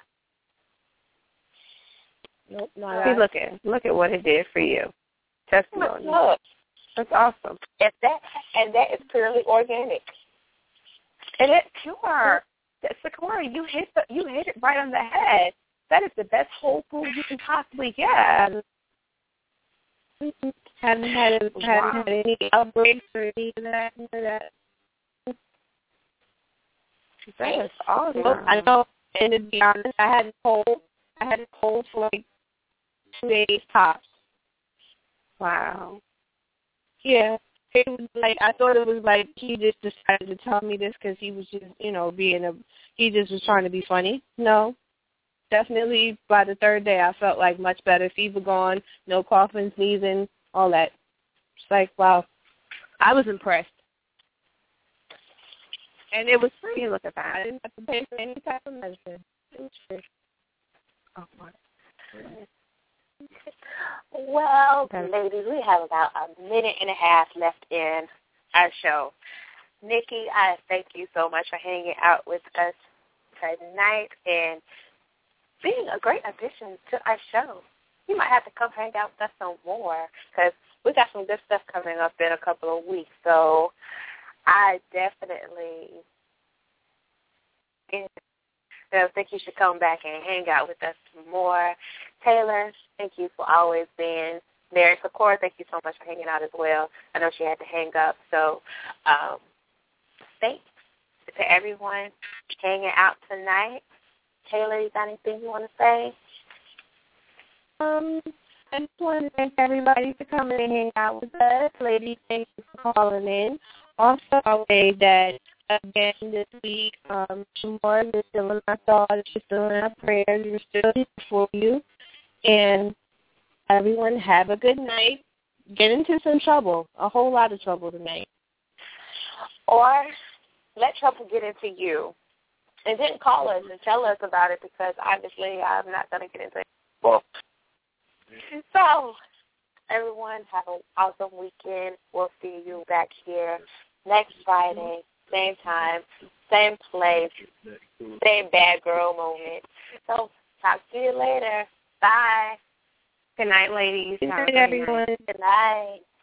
Nope, not See, right. look at look at what it did for you. Testimony. Look, that's awesome. And that and that is purely organic. And it sure, Sakura, you hit the, you hit it right on the head. That is the best whole food you can possibly get. Mm-hmm. Haven't had a, wow. haven't had any outbreaks or any of that. Any of that. That is awesome. I know. And to be honest, I had a cold. I had a cold for like two days tops. Wow. Yeah. It was like I thought it was like he just decided to tell me this because he was just, you know, being a. He just was trying to be funny. No, definitely by the third day I felt like much better. Fever gone, no coughing, sneezing, all that. It's like wow, I was impressed. And it was free. Look at that. I didn't have to pay for any type of medicine. It was free. Oh my. Well, okay. Ladies, we have about a minute and a half left in our show. Nikki, I thank you so much for hanging out with us tonight and being a great addition to our show. You might have to come hang out with us some more because we got some good stuff coming up in a couple of weeks. So I definitely I think you should come back and hang out with us some more. Taylor, thank you for always being there. Sakura, thank you so much for hanging out as well. I know she had to hang up. So um, thanks to everyone hanging out tonight. Taylor, you got anything you want to say? Um, I just want to thank everybody for coming and hanging out with us. Ladies, thank you for calling in. Also, I'll say that, again, this week, um, tomorrow, you're still in our thoughts, you're still in our prayers, we're still here for you. And everyone have a good night. Get into some trouble, a whole lot of trouble tonight. Or let trouble get into you. And then call us and tell us about it because obviously I'm not going to get into it. Well, so, everyone, have an awesome weekend. We'll see you back here next Friday, same time, same place, same bad girl moment. So, talk to you later. Bye. Good night, ladies. Good night, everyone. Good night.